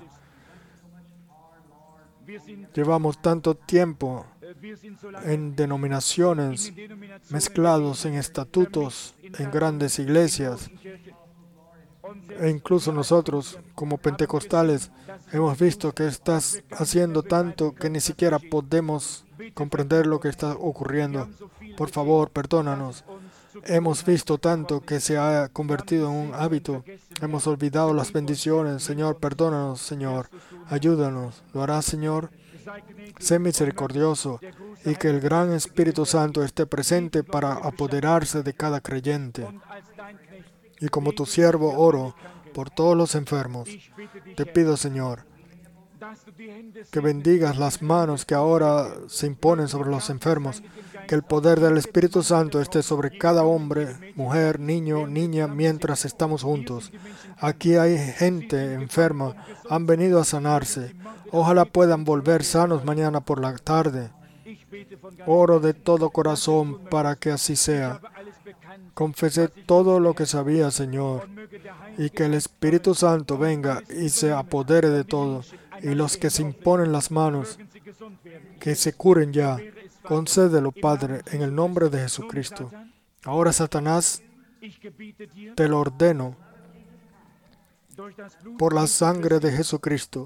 Llevamos tanto tiempo en denominaciones, mezclados en estatutos, en grandes iglesias. E incluso nosotros, como pentecostales, hemos visto que estás haciendo tanto que ni siquiera podemos comprender lo que está ocurriendo. Por favor, perdónanos. Hemos visto tanto que se ha convertido en un hábito. Hemos olvidado las bendiciones. Señor, perdónanos, Señor. Ayúdanos. ¿Lo harás, Señor? Sé misericordioso y que el gran Espíritu Santo esté presente para apoderarse de cada creyente. Y como tu siervo oro por todos los enfermos, te pido, Señor, que bendigas las manos que ahora se imponen sobre los enfermos, que el poder del Espíritu Santo esté sobre cada hombre, mujer, niño, niña, mientras estamos juntos. Aquí hay gente enferma, han venido a sanarse. Ojalá puedan volver sanos mañana por la tarde. Oro de todo corazón para que así sea. Confesé todo lo que sabía, Señor, y que el Espíritu Santo venga y se apodere de todo, y los que se imponen las manos, que se curen ya. Concédelo, Padre, en el nombre de Jesucristo. Ahora, Satanás, te lo ordeno, por la sangre de Jesucristo,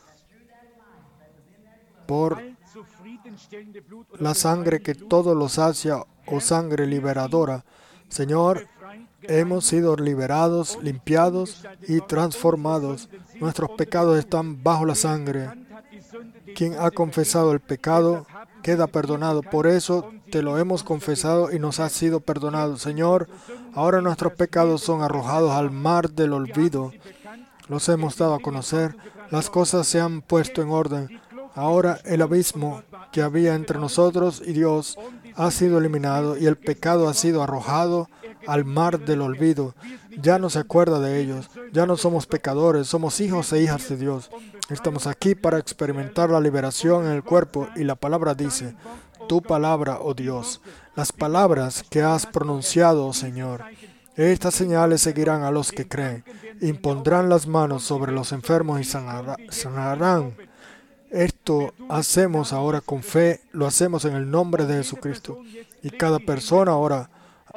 por la sangre que todo lo sacia o sangre liberadora. Señor, hemos sido liberados, limpiados y transformados. Nuestros pecados están bajo la sangre. Quien ha confesado el pecado queda perdonado. Por eso te lo hemos confesado y nos ha sido perdonado. Señor, ahora nuestros pecados son arrojados al mar del olvido. Los hemos dado a conocer. Las cosas se han puesto en orden. Ahora el abismo que había entre nosotros y Dios ha sido eliminado y el pecado ha sido arrojado al mar del olvido. Ya no se acuerda de ellos. Ya no somos pecadores, somos hijos e hijas de Dios. Estamos aquí para experimentar la liberación en el cuerpo y la palabra dice, tu palabra, oh Dios, las palabras que has pronunciado, oh Señor. Estas señales seguirán a los que creen. Impondrán las manos sobre los enfermos y sanarán. Esto hacemos ahora con fe, lo hacemos en el nombre de Jesucristo. Y cada persona ahora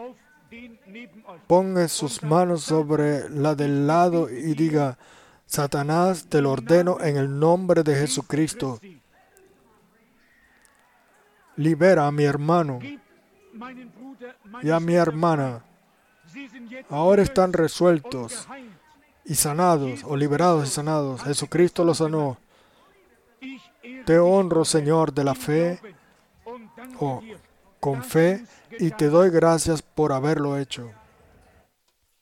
ponga sus manos sobre la del lado y diga, Satanás, te lo ordeno en el nombre de Jesucristo. libera a mi hermano y a mi hermana. Ahora están resueltos y sanados, o liberados y sanados. Jesucristo los sanó. Te honro, Señor, de la fe, o con fe, y te doy gracias por haberlo hecho.